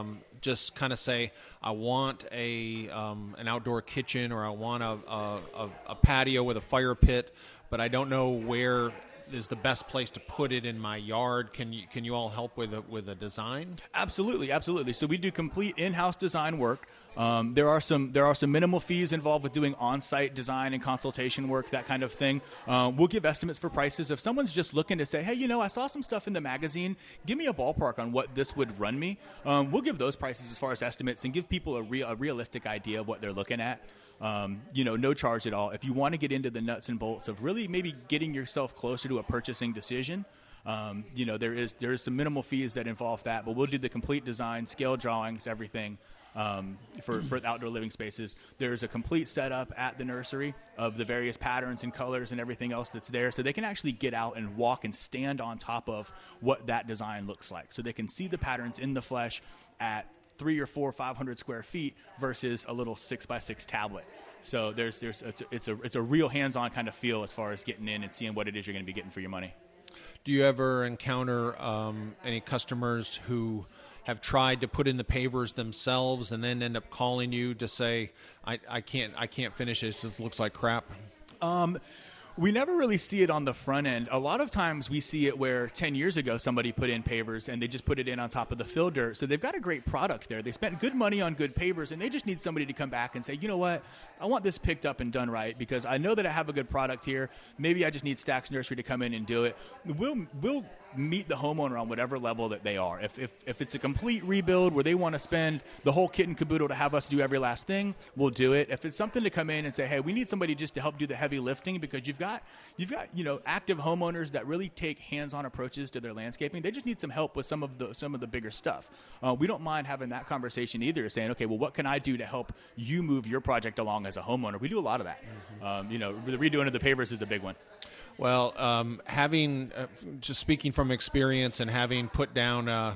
just kind of say, I want a um, an outdoor kitchen, or I want a, a, a, a patio with a fire pit, but I don't know where is the best place to put it in my yard. Can you can you all help with a, with a design? Absolutely, absolutely. So we do complete in-house design work. Um, there are some there are some minimal fees involved with doing on-site design and consultation work, that kind of thing. Um, we'll give estimates for prices. If someone's just looking to say, hey, you know, I saw some stuff in the magazine, give me a ballpark on what this would run me, um, we'll give those prices as far as estimates and give people a, real, a realistic idea of what they're looking at. Um, you know, no charge at all. If you want to get into the nuts and bolts of really maybe getting yourself closer to a purchasing decision, um, you know, there is there is some minimal fees that involve that, but we'll do the complete design, scale drawings, everything. Um, for, for outdoor living spaces. There's a complete setup at the nursery of the various patterns and colors and everything else that's there, so they can actually get out and walk and stand on top of what that design looks like. So they can see the patterns in the flesh at three or four, five hundred square feet versus a little six by six tablet. So there's there's it's a, it's a it's a real hands-on kind of feel as far as getting in and seeing what it is you're going to be getting for your money. Do you ever encounter um, any customers who have tried to put in the pavers themselves and then end up calling you to say, I, I can't I can't finish this, it looks like crap? Um, we never really see it on the front end. A lot of times we see it where ten years ago somebody put in pavers and they just put it in on top of the fill dirt. So they've got a great product there. They spent good money on good pavers, and they just need somebody to come back and say, you know what, I want this picked up and done right because I know that I have a good product here. Maybe I just need Stax Nursery to come in and do it. We'll we'll meet the homeowner on whatever level that they are. If if, if it's a complete rebuild where they want to spend the whole kit and caboodle to have us do every last thing, we'll do it. If it's something to come in and say, hey, we need somebody just to help do the heavy lifting because you've got you've got you know active homeowners that really take hands-on approaches to their landscaping. They just need some help with some of the some of the bigger stuff. Uh, we don't mind having that conversation either, saying, okay, well, what can I do to help you move your project along as a homeowner? We do a lot of that. Mm-hmm. Um, you know, the redoing of the pavers is the big one. Well, um, having uh, just speaking from experience and having put down uh,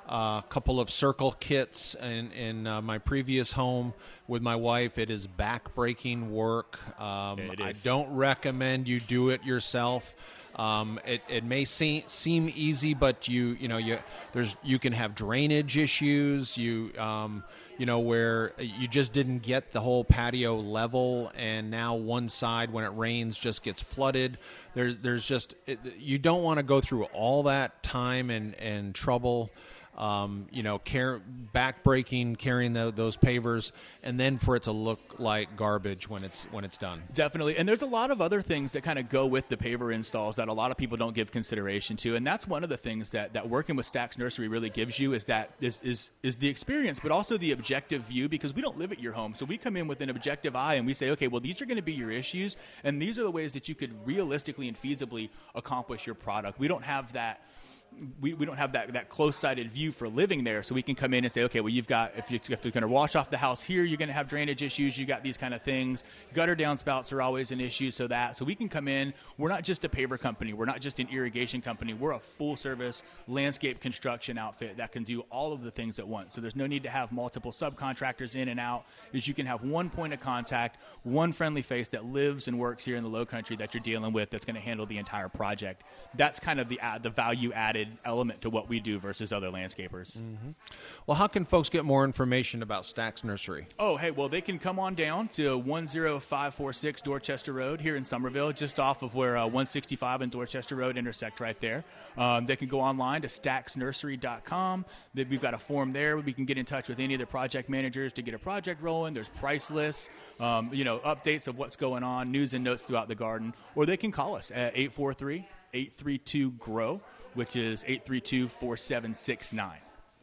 a couple of circle kits in, in uh, my previous home with my wife, it is backbreaking work. Um, it I is. don't recommend you do it yourself. Um, it, it may seem seem easy, but you you know you there's you can have drainage issues. You um, you know where you just didn't get the whole patio level, and now one side when it rains just gets flooded. There's there's just it, you don't want to go through all that time and and trouble. Um, you know, car- back-breaking, carrying the, those pavers, and then for it to look like garbage when it's when it's done. Definitely. And there's a lot of other things that kind of go with the paver installs that a lot of people don't give consideration to. And that's one of the things that, that working with Stax Nursery really gives you is that is, is, is the experience, but also the objective view, because we don't live at your home. So we come in with an objective eye and we say, okay, well, these are going to be your issues, and these are the ways that you could realistically and feasibly accomplish your product. We don't have that We, we don't have that, that close-sighted view for living there, so we can come in and say, okay, well, you've got, if, you, if you're going to wash off the house here, you're going to have drainage issues, you got these kind of things. Gutter downspouts are always an issue, so that, so we can come in. We're not just a paver company. We're not just an irrigation company. We're a full-service landscape construction outfit that can do all of the things at once. So there's no need to have multiple subcontractors in and out. Is you can have one point of contact, one friendly face that lives and works here in the Low Country that you're dealing with that's going to handle the entire project. That's kind of the, uh, the value added element to what we do versus other landscapers. Mm-hmm. Well, how can folks get more information about Stax Nursery? Oh, hey, well, they can come on down to one oh five four six Dorchester Road here in Somerville, just off of where uh, one sixty-five and Dorchester Road intersect right there. Um, they can go online to stax nursery dot com. We've got a form there. We can get in touch with any of the project managers to get a project rolling. There's price lists, um, you know, updates of what's going on, news and notes throughout the garden. Or they can call us at eight four three, eight three two, G R O W, which is eight three two, four seven six nine.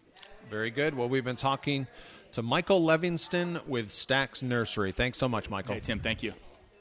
Very good. Well, we've been talking to Michael Levingston with Stax Nursery. Thanks so much, Michael. Hey, Tim, thank you.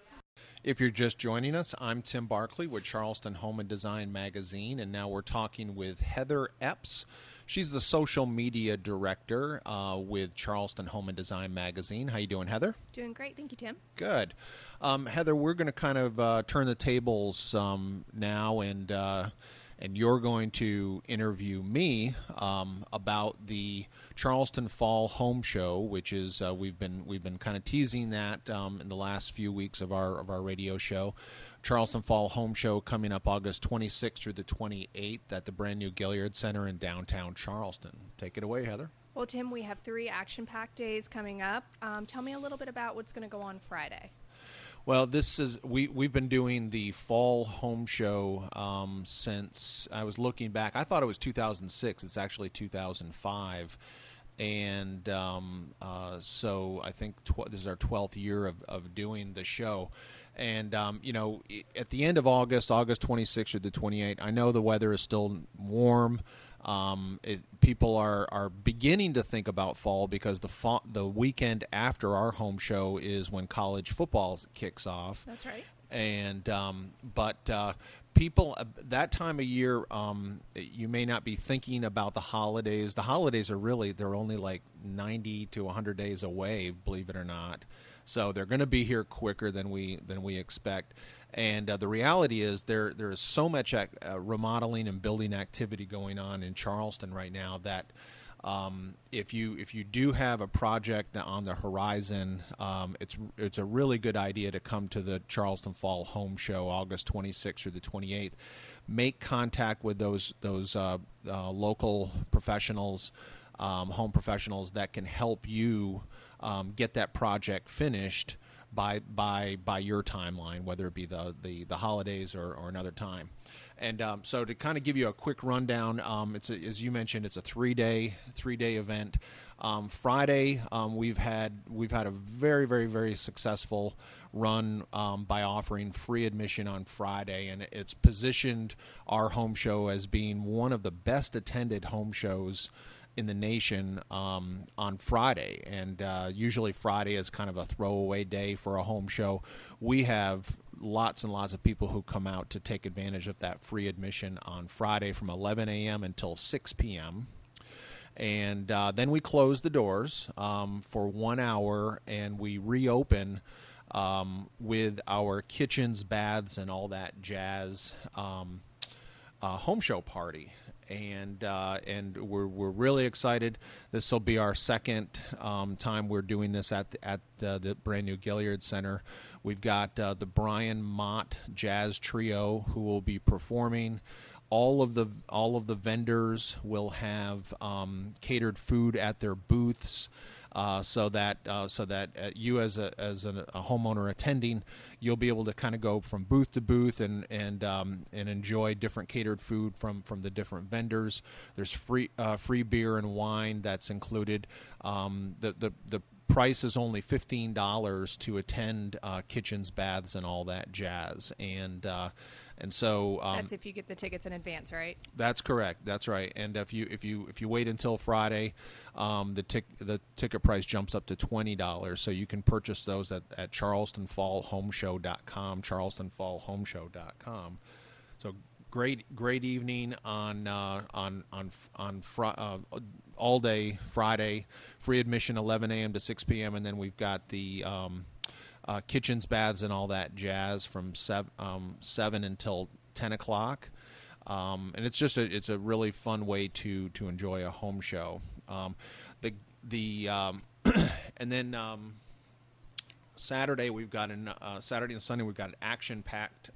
If you're just joining us, I'm Tim Barkley with Charleston Home and Design Magazine, and now we're talking with Heather Epps. She's the social media director uh, with Charleston Home and Design Magazine. How you doing, Heather? Doing great. Thank you, Tim. Good. Um, Heather, we're going to kind of uh, turn the tables um, now, and uh, and you're going to interview me um, about the Charleston Fall Home Show, which is uh, we've been we've been kind of teasing that um, in the last few weeks of our of our radio show. Charleston Fall Home Show coming up August twenty-sixth through the twenty-eighth at the brand new Gilliard Center in downtown Charleston. Take it away, Heather. Well, Tim, we have three action-packed days coming up. Um, tell me a little bit about what's going to go on Friday. Well, this is we we've been doing the fall home show um, since I was looking back. I thought it was two thousand six. It's actually two thousand five, and um, uh, so I think tw- this is our twelfth year of, of doing the show. And um, you know, at the end of August, August twenty-sixth or the twenty-eighth, I know the weather is still warm. Um, it, people are, are beginning to think about fall because the fa- the weekend after our home show is when college football kicks off. That's right. And um, but uh, people uh, that time of year, um, you may not be thinking about the holidays. The holidays are really they're only like ninety to one hundred days away, believe it or not. So they're going to be here quicker than we than we expect. And uh, the reality is there there is so much ac- uh, remodeling and building activity going on in Charleston right now that um, if you if you do have a project on the horizon, um, it's it's a really good idea to come to the Charleston Fall Home Show, August twenty-sixth or the twenty-eighth. Make contact with those those uh, uh, local professionals, um, home professionals that can help you um, get that project finished by by by your timeline, whether it be the the, the holidays or, or another time. And um, so to kind of give you a quick rundown, um, it's a, as you mentioned, it's a three day three day event. Um, Friday, um, we've had we've had a very very very successful run um, by offering free admission on Friday, and it's positioned our home show as being one of the best attended home shows in the nation um, on Friday. And uh, usually Friday is kind of a throwaway day for a home show. We have lots and lots of people who come out to take advantage of that free admission on Friday from eleven a.m. until six p.m. And uh, then we close the doors um, for one hour, and we reopen um, with our kitchens, baths, and all that jazz um, uh, home show party. And uh, and we're we're really excited. This will be our second um, time we're doing this at the, at the, the brand new Gilliard Center. We've got uh, the Brian Mott Jazz Trio who will be performing. All of the all of the vendors will have um, catered food at their booths. Uh, so that uh, so that uh, you as a as a, a homeowner attending, you'll be able to kind of go from booth to booth and and um, and enjoy different catered food from, from the different vendors. There's free uh, free beer and wine that's included. Um, the the the price is only fifteen dollars to attend uh, kitchens, baths, and all that jazz. And uh, and so um, that's if you get the tickets in advance, right? That's correct. That's right. And if you if you if you wait until Friday, um, the tic- the ticket price jumps up to twenty dollars. So you can purchase those at, at charleston fall home show dot com, charleston fall home show dot com. So great great evening on uh, on on on fr- uh, all day Friday. Free admission eleven a.m. to six p.m. and then we've got the um, uh, kitchens, baths, and all that jazz from seven, um, seven until ten o'clock. Um, and it's just a it's a really fun way to to enjoy a home show. Um, the the um, and then um, Saturday we've got an uh, Saturday and Sunday we've got an action packed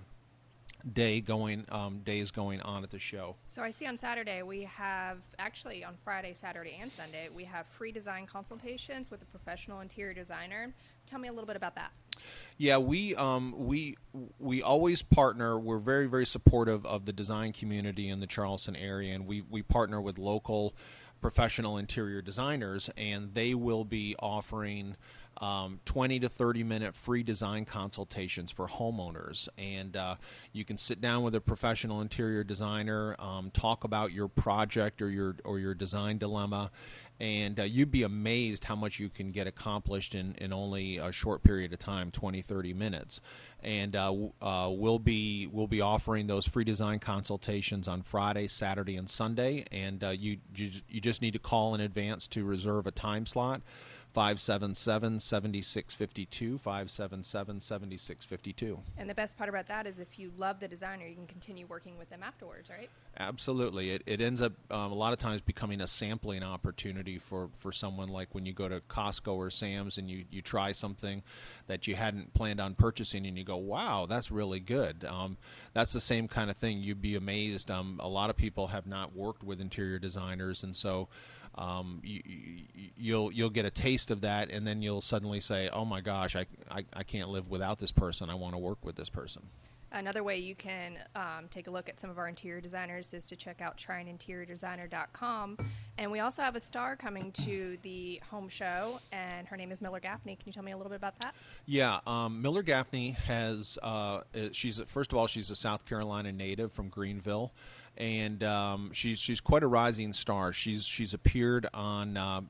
day going um, days going on at the show. So I see on Saturday we have, actually on Friday, Saturday, and Sunday, we have free design consultations with a professional interior designer. Tell me a little bit about that. Yeah, we um, we we always partner. We're very very supportive of the design community in the Charleston area, and we we partner with local professional interior designers, and they will be offering um, twenty to thirty minute free design consultations for homeowners. And uh, you can sit down with a professional interior designer, um, talk about your project or your or your design dilemma, and uh, you'd be amazed how much you can get accomplished in, in only a short period of time, twenty, thirty minutes. And uh, uh, we'll be we'll be offering those free design consultations on Friday, Saturday, and Sunday. And uh, you, you you just need to call in advance to reserve a time slot. five seven seven, seven six five two, five seven seven, seven six five two. And the best part about that is if you love the designer, you can continue working with them afterwards, right? Absolutely. It, it ends up um, a lot of times becoming a sampling opportunity for, for someone, like when you go to Costco or Sam's and you, you try something that you hadn't planned on purchasing and you go, wow, that's really good. Um, that's the same kind of thing. You'd be amazed. Um, a lot of people have not worked with interior designers, and so um, you, you, you'll you'll get a taste of that, and then you'll suddenly say, "Oh my gosh, I, I, I can't live without this person. I want to work with this person." Another way you can um, take a look at some of our interior designers is to check out try an interior designer dot com. And we also have a star coming to the home show, and her name is Miller Gaffney. Can you tell me a little bit about that? Yeah, um, Miller Gaffney has, uh, she's, first of all, she's a South Carolina native from Greenville, and um, she's she's quite a rising star. She's, she's appeared on uh,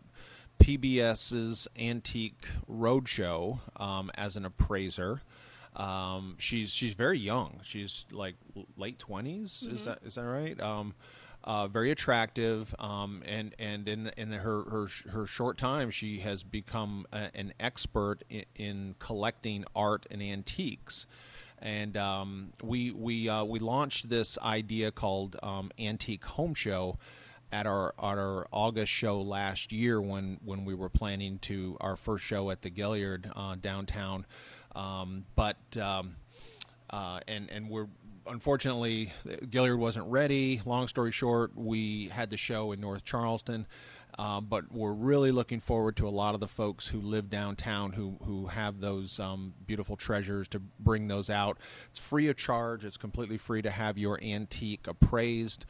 PBS's Antique Roadshow um, as an appraiser. Um, she's she's very young. She's like late twenties. Mm-hmm. Is that is that right? Um, uh, very attractive. Um, and and in in her her her short time, she has become a, an expert in, in collecting art and antiques. And um, we we uh, we launched this idea called um, Antique Home Show at our at our August show last year when when we were planning to our first show at the Gilliard uh, downtown. Um, but um, uh, and and we're unfortunately Gilliard wasn't ready. Long story short, we had the show in North Charleston, uh, but we're really looking forward to a lot of the folks who live downtown who who have those um, beautiful treasures to bring those out. It's free of charge. It's completely free to have your antique appraised.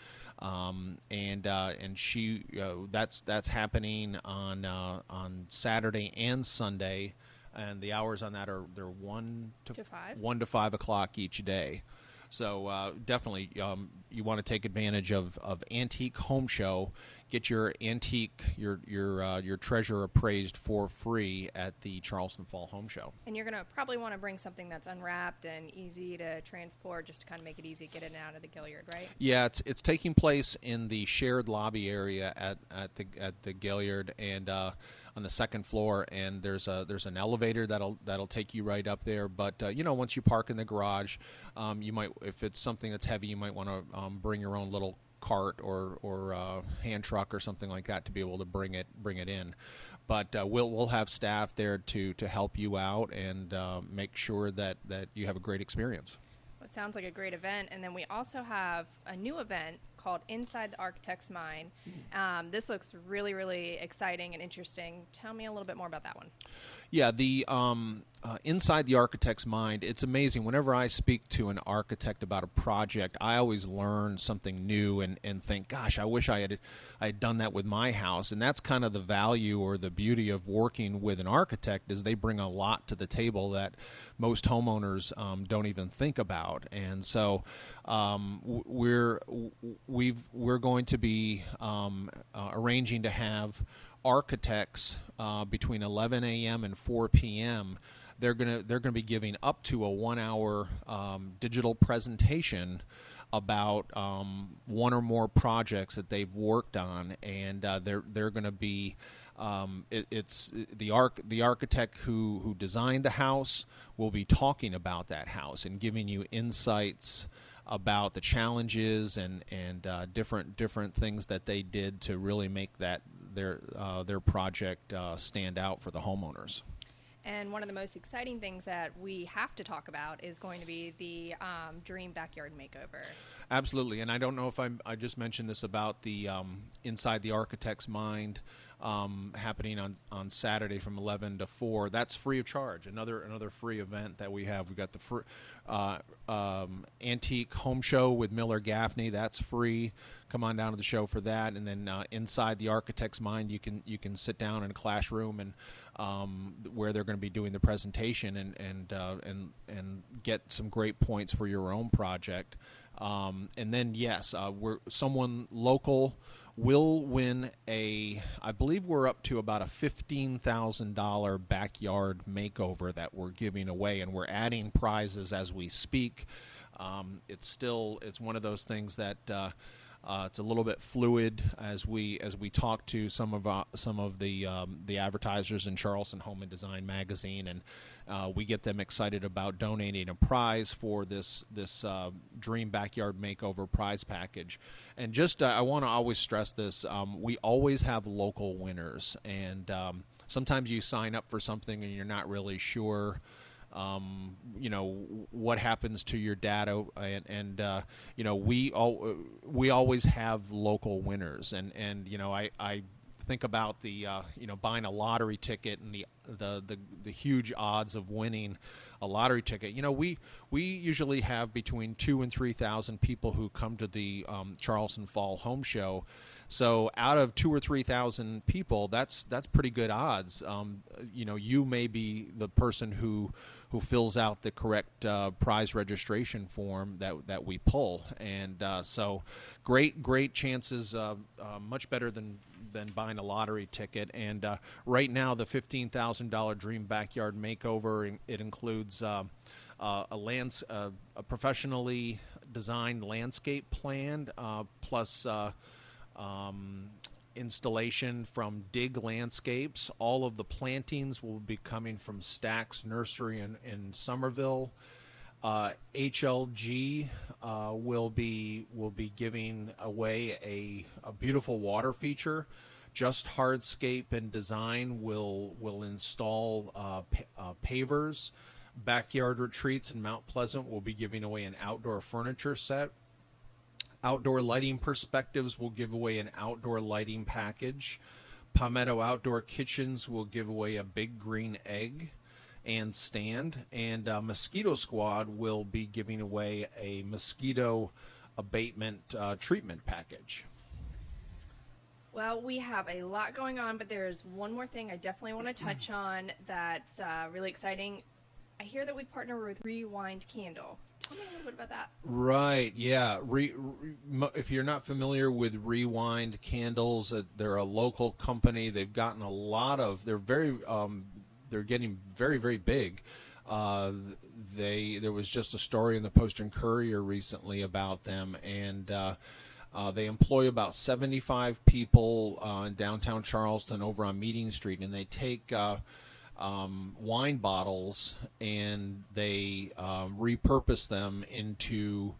Um, and uh, and she uh, that's that's happening on uh, on Saturday and Sunday. And the hours on that are they're one to, to five one to five o'clock each day. So uh, definitely, um, you want to take advantage of, of Antique Home Show. Get your antique, your your uh, your treasure appraised for free at the Charleston Fall Home Show. And you're going to probably want to bring something that's unwrapped and easy to transport, just to kind of make it easy to get in and out of the Gilliard, right? Yeah, it's it's taking place in the shared lobby area at, at the at the Gilliard and uh, on the second floor. And there's a there's an elevator that'll that'll take you right up there. But uh, you know, once you park in the garage, um, you might, if it's something that's heavy, you might want to um, bring your own little cart or or uh, hand truck or something like that to be able to bring it bring it in. But uh, we'll we'll have staff there to to help you out and uh, make sure that that you have a great experience. Well, it sounds like a great event. And then we also have a new event called Inside the Architect's Mind. Um, this looks really, really exciting and interesting. Tell me a little bit more about that one. Yeah, the um, uh, Inside the Architect's Mind, it's amazing. Whenever I speak to an architect about a project, I always learn something new and, and think, gosh, I wish I had I had done that with my house. And that's kind of the value or the beauty of working with an architect, is they bring a lot to the table that most homeowners um, don't even think about. And so um, we're we've we're going to be um, uh, arranging to have architects uh, between eleven a.m. and four p.m. They're gonna they're gonna be giving up to a one hour um, digital presentation about um, one or more projects that they've worked on, and uh, they're they're going to be um, it, it's the arch the architect who who designed the house will be talking about that house and giving you insights about the challenges and and uh, different different things that they did to really make that their uh, their project uh, stand out for the homeowners. And one of the most exciting things that we have to talk about is going to be the um, Dream Backyard Makeover. Absolutely, and I don't know if I'm, I just mentioned this about the um, Inside the Architect's Mind um, happening on, on Saturday from eleven to four. That's free of charge. Another another free event that we have. We've got the fr- uh, um, Antique Home Show with Miller Gaffney. That's free. Come on down to the show for that. And then uh, Inside the Architect's Mind, you can you can sit down in a classroom and um, where they're going to be doing the presentation and and uh, and and get some great points for your own project. Um, and then yes, uh, we're someone local will win a, I believe we're up to about a fifteen thousand dollars backyard makeover that we're giving away, and we're adding prizes as we speak. Um, it's still, it's one of those things that uh, uh, it's a little bit fluid as we as we talk to some of uh, some of the um, the advertisers in Charleston Home and Design magazine, and uh, we get them excited about donating a prize for this this uh, Dream Backyard Makeover prize package. And just uh, I want to always stress this: um, we always have local winners, and um, sometimes you sign up for something and you're not really sure. Um, you know what happens to your data, and, and uh, you know we all we always have local winners, and and you know I, I think about the uh, you know buying a lottery ticket and the, the the the huge odds of winning a lottery ticket. You know, we we usually have between two and three thousand people who come to the um, Charleston Fall Home Show. So out of two or three thousand people, that's that's pretty good odds. Um, you know, you may be the person who who fills out the correct uh, prize registration form that that we pull, and uh, so great great chances, uh, uh, much better than than buying a lottery ticket. And uh, right now, the fifteen thousand dollar Dream Backyard Makeover, it includes uh, uh, a lands uh, a professionally designed landscape plan uh, plus. Uh, Um, installation from Dig Landscapes. All of the plantings will be coming from Stack's Nursery in, in Somerville. Uh, H L G uh, will be will be giving away a, a beautiful water feature. Just Hardscape and Design will will install uh, pa- uh, pavers. Backyard Retreats in Mount Pleasant will be giving away an outdoor furniture set. Outdoor Lighting Perspectives will give away an outdoor lighting package. Palmetto Outdoor Kitchens will give away a big green egg and stand. And uh, Mosquito Squad will be giving away a mosquito abatement uh, treatment package. Well, we have a lot going on, but there's one more thing I definitely want to touch on that's uh, really exciting. I hear that we partner with Rewind Candle. Tell me a little bit about that. Right, yeah. Re, re, if you're not familiar with Rewind Candles, uh, they're a local company. They've gotten a lot of. They're very. Um, they're getting very, very big. Uh, they there was just a story in the Post and Courier recently about them, and uh, uh, they employ about seventy-five people uh, in downtown Charleston over on Meeting Street, and they take. Uh, Um, wine bottles, and they um, repurpose them into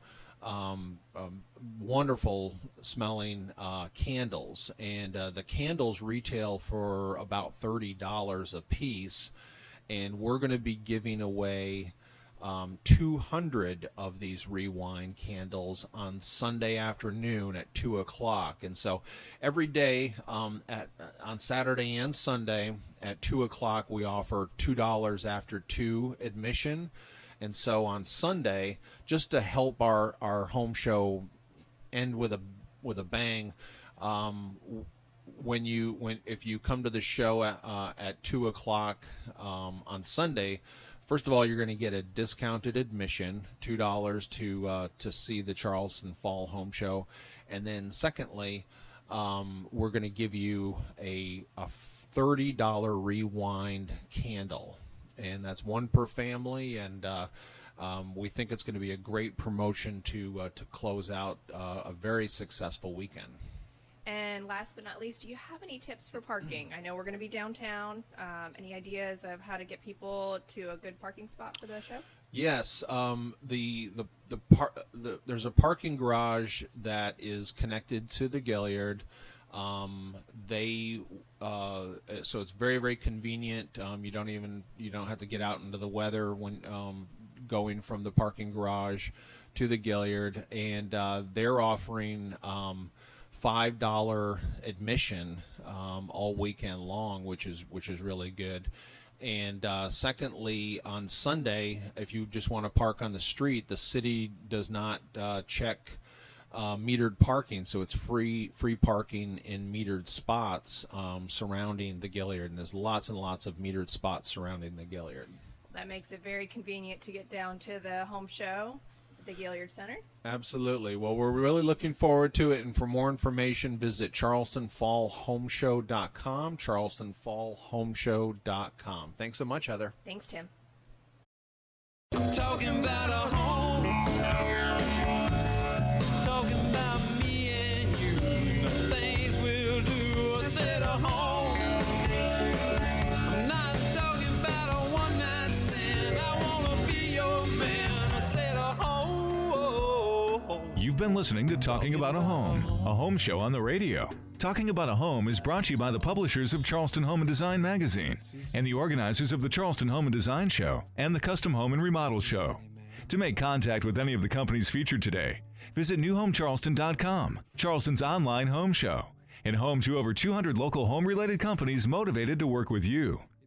um, um, wonderful smelling uh, candles. And uh, the candles retail for about thirty dollars a piece, and we're going to be giving away um, two hundred of these Rewind candles on Sunday afternoon at two o'clock. And so every day um, at on Saturday and Sunday at two o'clock, we offer two dollars after two admission. And so on Sunday, just to help our, our home show end with a with a bang, um, when you when if you come to the show at, uh, at two o'clock um, on Sunday, first of all, you're going to get a discounted admission, two dollars to uh, to see the Charleston Fall Home Show, and then secondly, um, we're going to give you a a thirty dollar Rewind candle, and that's one per family, and uh, um, we think it's going to be a great promotion to uh, to close out uh, a very successful weekend. And last but not least, do you have any tips for parking? I know we're going to be downtown. Um, any ideas of how to get people to a good parking spot for the show? Yes, um, the the the, par- the there's a parking garage that is connected to the Gaillard. Um, they uh, so it's very very convenient. Um, you don't even you don't have to get out into the weather when um, going from the parking garage to the Gaillard, and uh, they're offering. Um, five dollar admission um, all weekend long, which is which is really good. And uh, secondly, on Sunday, if you just want to park on the street, the city does not uh, check uh, metered parking, so it's free free parking in metered spots um, surrounding the Gaillard, and there's lots and lots of metered spots surrounding the Gaillard. That makes it very convenient to get down to the home show. The Gaillard Center. Absolutely. Well, we're really looking forward to it, and for more information, visit charleston fall home show dot com, charleston fall home show dot com. Thanks so much, Heather. Thanks, Tim. Talking about a home, talking about me and you, the things we'll do. I said a home. I'm not talking about a one-night stand. I want to be your man. I said a home. You've been listening to Talking About a Home, a home show on the radio. Talking About a Home is brought to you by the publishers of Charleston Home and Design magazine and the organizers of the Charleston Home and Design Show and the Custom Home and Remodel Show. To make contact with any of the companies featured today, visit new home charleston dot com, Charleston's online home show. and home to over two hundred local home-related companies motivated to work with you.